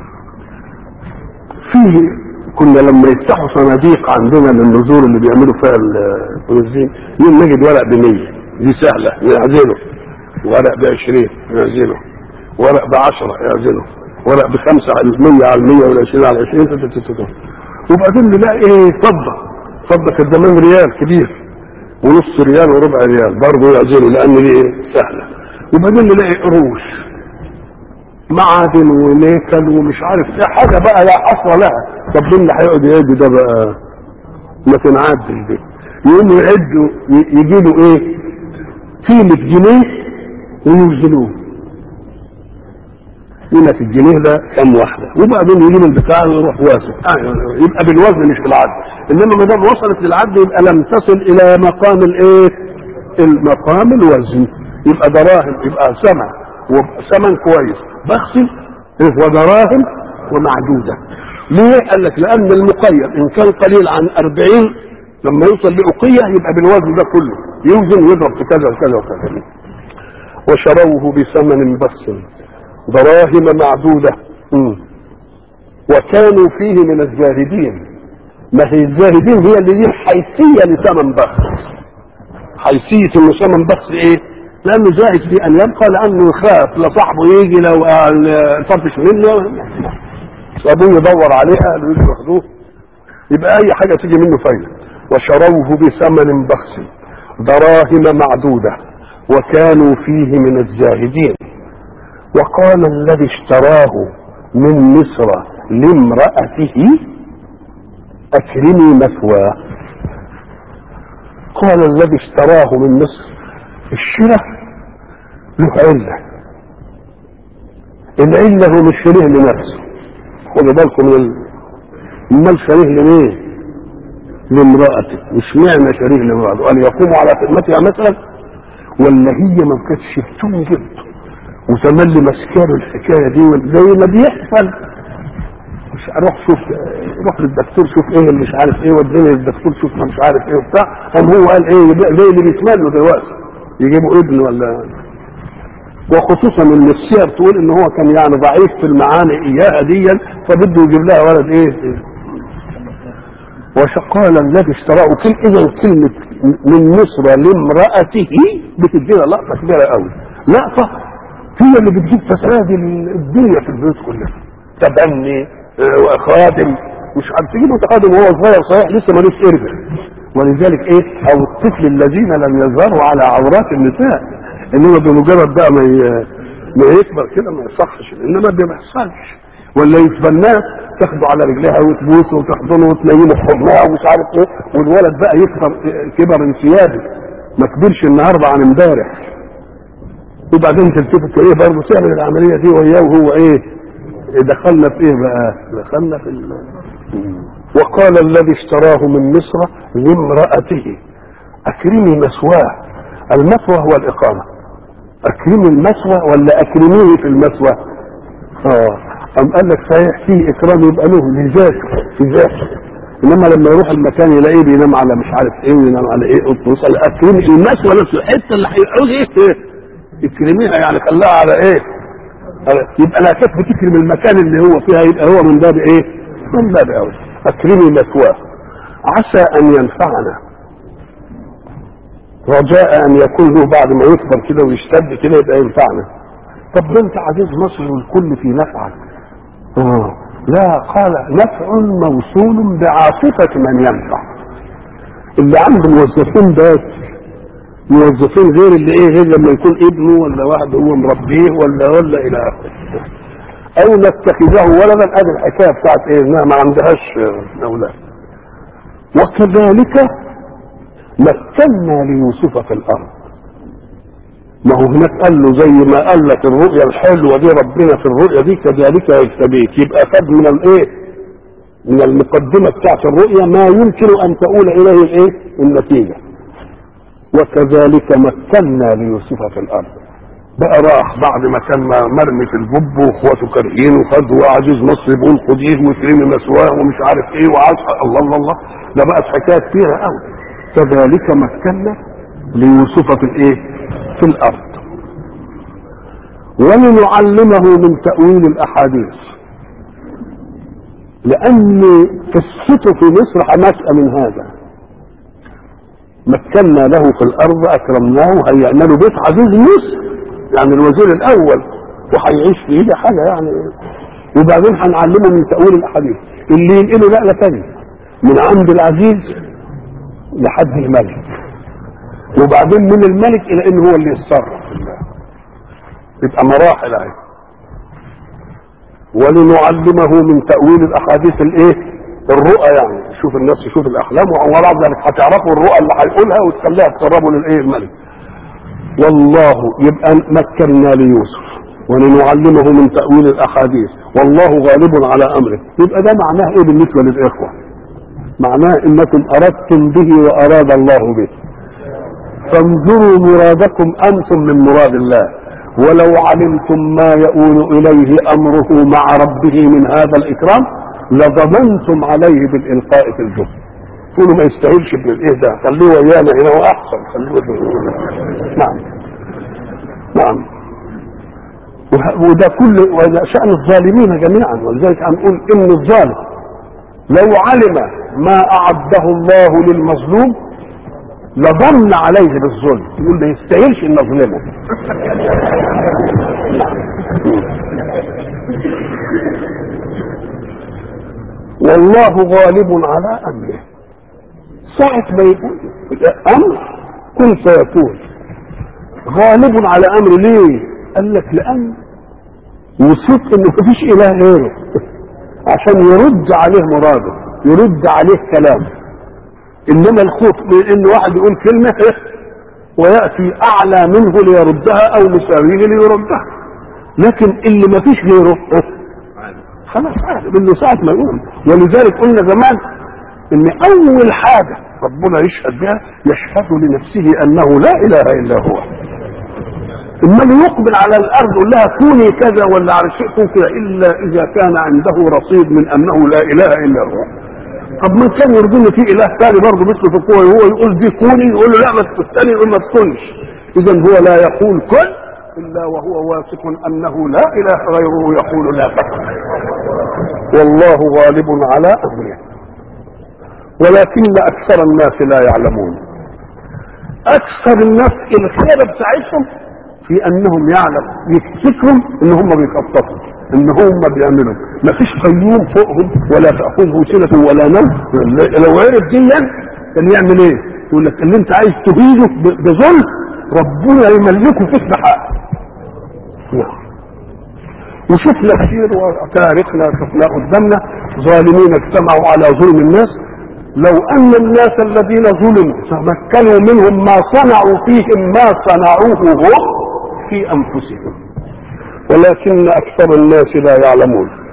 فيه كنا لما يفتحوا صناديق عندنا للنزور اللي بيعملوا فيها البنزين يوم نجد ورق ب100، دي سهله يعزله، ورق ب20 يعزله، ورق ب10 يعزله، ورق ب5 على 100 على 100 ولا 20 على 20، وبعدين نلاقي ايه؟ فضه كانت زمان ريال كبير ونص ريال وربع ريال برضه يعزله لان دي ايه؟ سهله. وبعدين نلاقي قروش معادن ونيكل ومش عارف ايه، حاجه بقى لا حصر لها. طب مين اللي هيقعد يعد ده بقى؟ ما تنعدش دي. يقوموا يعدوا يجي له ايه؟ قيمه جنيه ويوزنوه، قيمه الجنيه ده كم واحده، وبعدين يجيب البتاع ويروح واسع. يبقى بالوزن مش بالعد. انما ما دام وصلت للعد يبقى لم تصل الى مقام الايه؟ المقام الوزن. يبقى دراهم، يبقى ثمن كويس بخس ودراهم ومعدوده. ليه؟ قال لك لان المقيم ان كان قليل عن 40 لما يوصل لأقية يبقى بالوزن ده كله يوزن ويضرب في كذا وكذا وكذا. وشروه بثمن بخس دراهم معدوده وكانوا فيه من الزاهدين. ما هي الزاهدين هي اللي دي حيثيه لثمن بخس. حيثيه انه ثمن بخس ايه؟ لانه زاهد في ان يبقى، لانه يخاف لصاحبه يجي لو طفش منه ابوه يدور عليه قالوا يجوا ياخدوه، يبقى اي حاجه تيجي منه فايده. وشروه بثمن بخس دراهم معدوده وكانوا فيه من الزاهدين. وقال الذي اشتراه من مصر لامرأته أكرمي مثواه. قال الذي اشتراه من مصر، الشراء له علة، العلة هو مش شريه لنفسه. خدوا بالكم امال شريه لمين؟ لامرأته. مش معنى شريه لامرأته قال يقوم على خدمتها مثلا، ولا هي ما كانتش بتنجب وتملي مسكاله الحكايه دي زي ما بيحصل. مش روح للدكتور شوف ايه اللي مش عارف ايه، وديني للدكتور شوف مش عارف ايه وبتاع. قام هو قال ايه؟ زي اللي بيتملوا دلوقتي يجيبوا ابن ولا. وخصوصا ان السير تقول ان هو كان يعني ضعيف في المعاني اياها ديا، فبده يجيب لها ولد ايه. وقال الذي اشتراه اذا كلمه من مصر لامرأته بتدينا لقطه كبيره قوي. لقطه هي اللي بتجيب فساد الدنيا في البيوت كلها. تبني وخادم مش عارف تجيب متقدم وهو صغير صحيح لسه مالوش ارجع. ولذلك ايه؟ او الطفل الذين لم يظهروا على عورات النساء، انما بمجرد بقى ما يكبر كده ما يصحش، انما ده ما يحصلش. ولا يتبناه تاخده على رجلها وتبوسه وتحضنه وتنيمه في حضنها ومش عارف ايه، والولد بقى يكبر كبر انسيابي ما كبرش النهارده عن امبارح. وبعدين تلتفت ايه برضه تعمل العمليه دي وياه وهو ايه؟ دخلنا في ايه بقى؟ دخلنا في وقال الذي اشتراه من مصر لامرأته اكرمي مثواه. المثوى هو الاقامه. اكرمي المثوى ولا اكرميه في المثوى؟ قام قال لك صحيح فيه اكرام يبقى له لذاته في ذاته، انما لما يروح المكان يلاقيه بينام على مش عارف ايه وينام على ايه وصل اكرمي المثوى نفسه الحته اللي هيقعد ايه؟ اكرميها يعني خلاها على ايه؟ يبقى لا كيف بتكرم المكان اللي هو فيها، يبقى هو من باب ايه؟ من باب اولى. اكرمي مثواه عسى ان ينفعنا، رجاء ان يكون له بعد ما يكبر كده ويشتد كده يبقى ينفعنا. طب ده انت عزيز مصر والكل في نفعك. لا، قال نفع موصول بعاطفة من ينفع. اللي عنده موظفين بس، موظفين غير اللي ايه، غير لما يكون ابنه ولا واحد هو مربيه ولا الى اخره. او نتخذه ولدا، ادي الحكايه بتاعت ايه، انها ما عندهاش اولاد. وكذلك مكنا ليوسف في الارض. ما هو هناك قال له زي ما قال لك الرؤيا الحلوه دي ربنا في الرؤيا دي كذلك يجتبيك، يبقى خد من الايه، من المقدمه بتاعت الرؤيا ما يمكن ان تؤول اليه الايه، النتيجه. وكذلك مكنا ليوسف في الارض. بقى راح بعد ما كان مرمي في الجب واخواته كارهين وخدوا عزيز مصر بيقول خديه واكرمي مثواه ومش عارف ايه وعصى الله الله الله، ده بقت حكايه كتيره قوي. كذلك مكنا ليوسف في الايه؟ في الارض ولنعلمه من تأويل الاحاديث، لان قصته في مصر حماسه من هذا. مكنا له في الارض اكرمناه هيئنا له بيت عزيز مصر، يعني الوزير الاول وهيعيش فيه، ده حاجه يعني. وبعدين هنعلمه من تأويل الاحاديث اللي ينقله نقله ثانيه من عند العزيز لحد الملك، وبعدين من الملك الى ان هو اللي يتصرف في الله. يبقى مراحل اهي. ولنعلمه من تأويل الاحاديث الايه؟ الرؤى، يعني شوف الناس يشوف الاحلام وورا ذلك هتعرفوا الرؤى اللي هيقولها وتخليها تقربوا للايه؟ الملك. والله يبقى مكنا ليوسف ولنعلمه من تأويل الاحاديث والله غالب على امره. يبقى ده معناه ايه بالنسبه للاخوه؟ معناه انكم اردتم به واراد الله به، فانظروا مرادكم انتم من مراد الله. ولو علمتم ما يؤول اليه امره مع ربه من هذا الاكرام لضمنتم عليه بالالقاء في الجب. تقولوا ما يستاهلش ابن الايه ده، خليه ويانا هنا هو احسن، خليه. نعم نعم. وده كل شأن الظالمين جميعا. ولذلك هنقول ان الظالم لو علم ما اعده الله للمظلوم لضمن عليه بالظلم، يقول ما يستاهلش ان نظلمه. والله غالب على امره. ساعة ما يقول امر كن فيكون. غالب على امره ليه؟ قال لك لان وصف انه مفيش اله غيره عشان يرد عليه مراده، يرد عليه كلامه. انما الخوف من ان واحد يقول كلمه وياتي اعلى منه ليردها او مساويه ليردها، لكن اللي ما فيش غيره خلاص عارف انه ساعه ما يقول. ولذلك قلنا زمان ان اول حاجه ربنا يشهد بها يشهد لنفسه انه لا اله الا هو. اما اللي يقبل على الارض يقول لها كوني كذا ولا على شيء كذا الا اذا كان عنده رصيد من انه لا اله الا هو. طب من كان يرضون في اله ثاني برضه مثله في القوه وهو يقول دي كوني، يقول له لا بس الثاني يقول ما تكونش. اذا هو لا يقول كن الا وهو واثق انه لا اله غيره يقول لا تكن. والله غالب على امره ولكن اكثر الناس لا يعلمون. اكثر الناس الخير بتاعتهم في انهم يعلم يفتكروا ان هم بيخططوا، ان هم بيعملوا، ما فيش قيوم فوقهم ولا تاخذه سنه ولا نوم. لو عرف ديا كان يعمل ايه؟ يقول لك اللي انت عايز تهيده بظلم ربنا يملكه فيك بحق. نعم. وشفنا كثير وتاريخنا شفنا قدامنا ظالمين اجتمعوا على ظلم الناس. لو ان الناس الذين ظلموا تمكنوا منهم ما صنعوا فيهم ما صنعوه هم في انفسهم ولكن اكثر الناس لا يعلمون.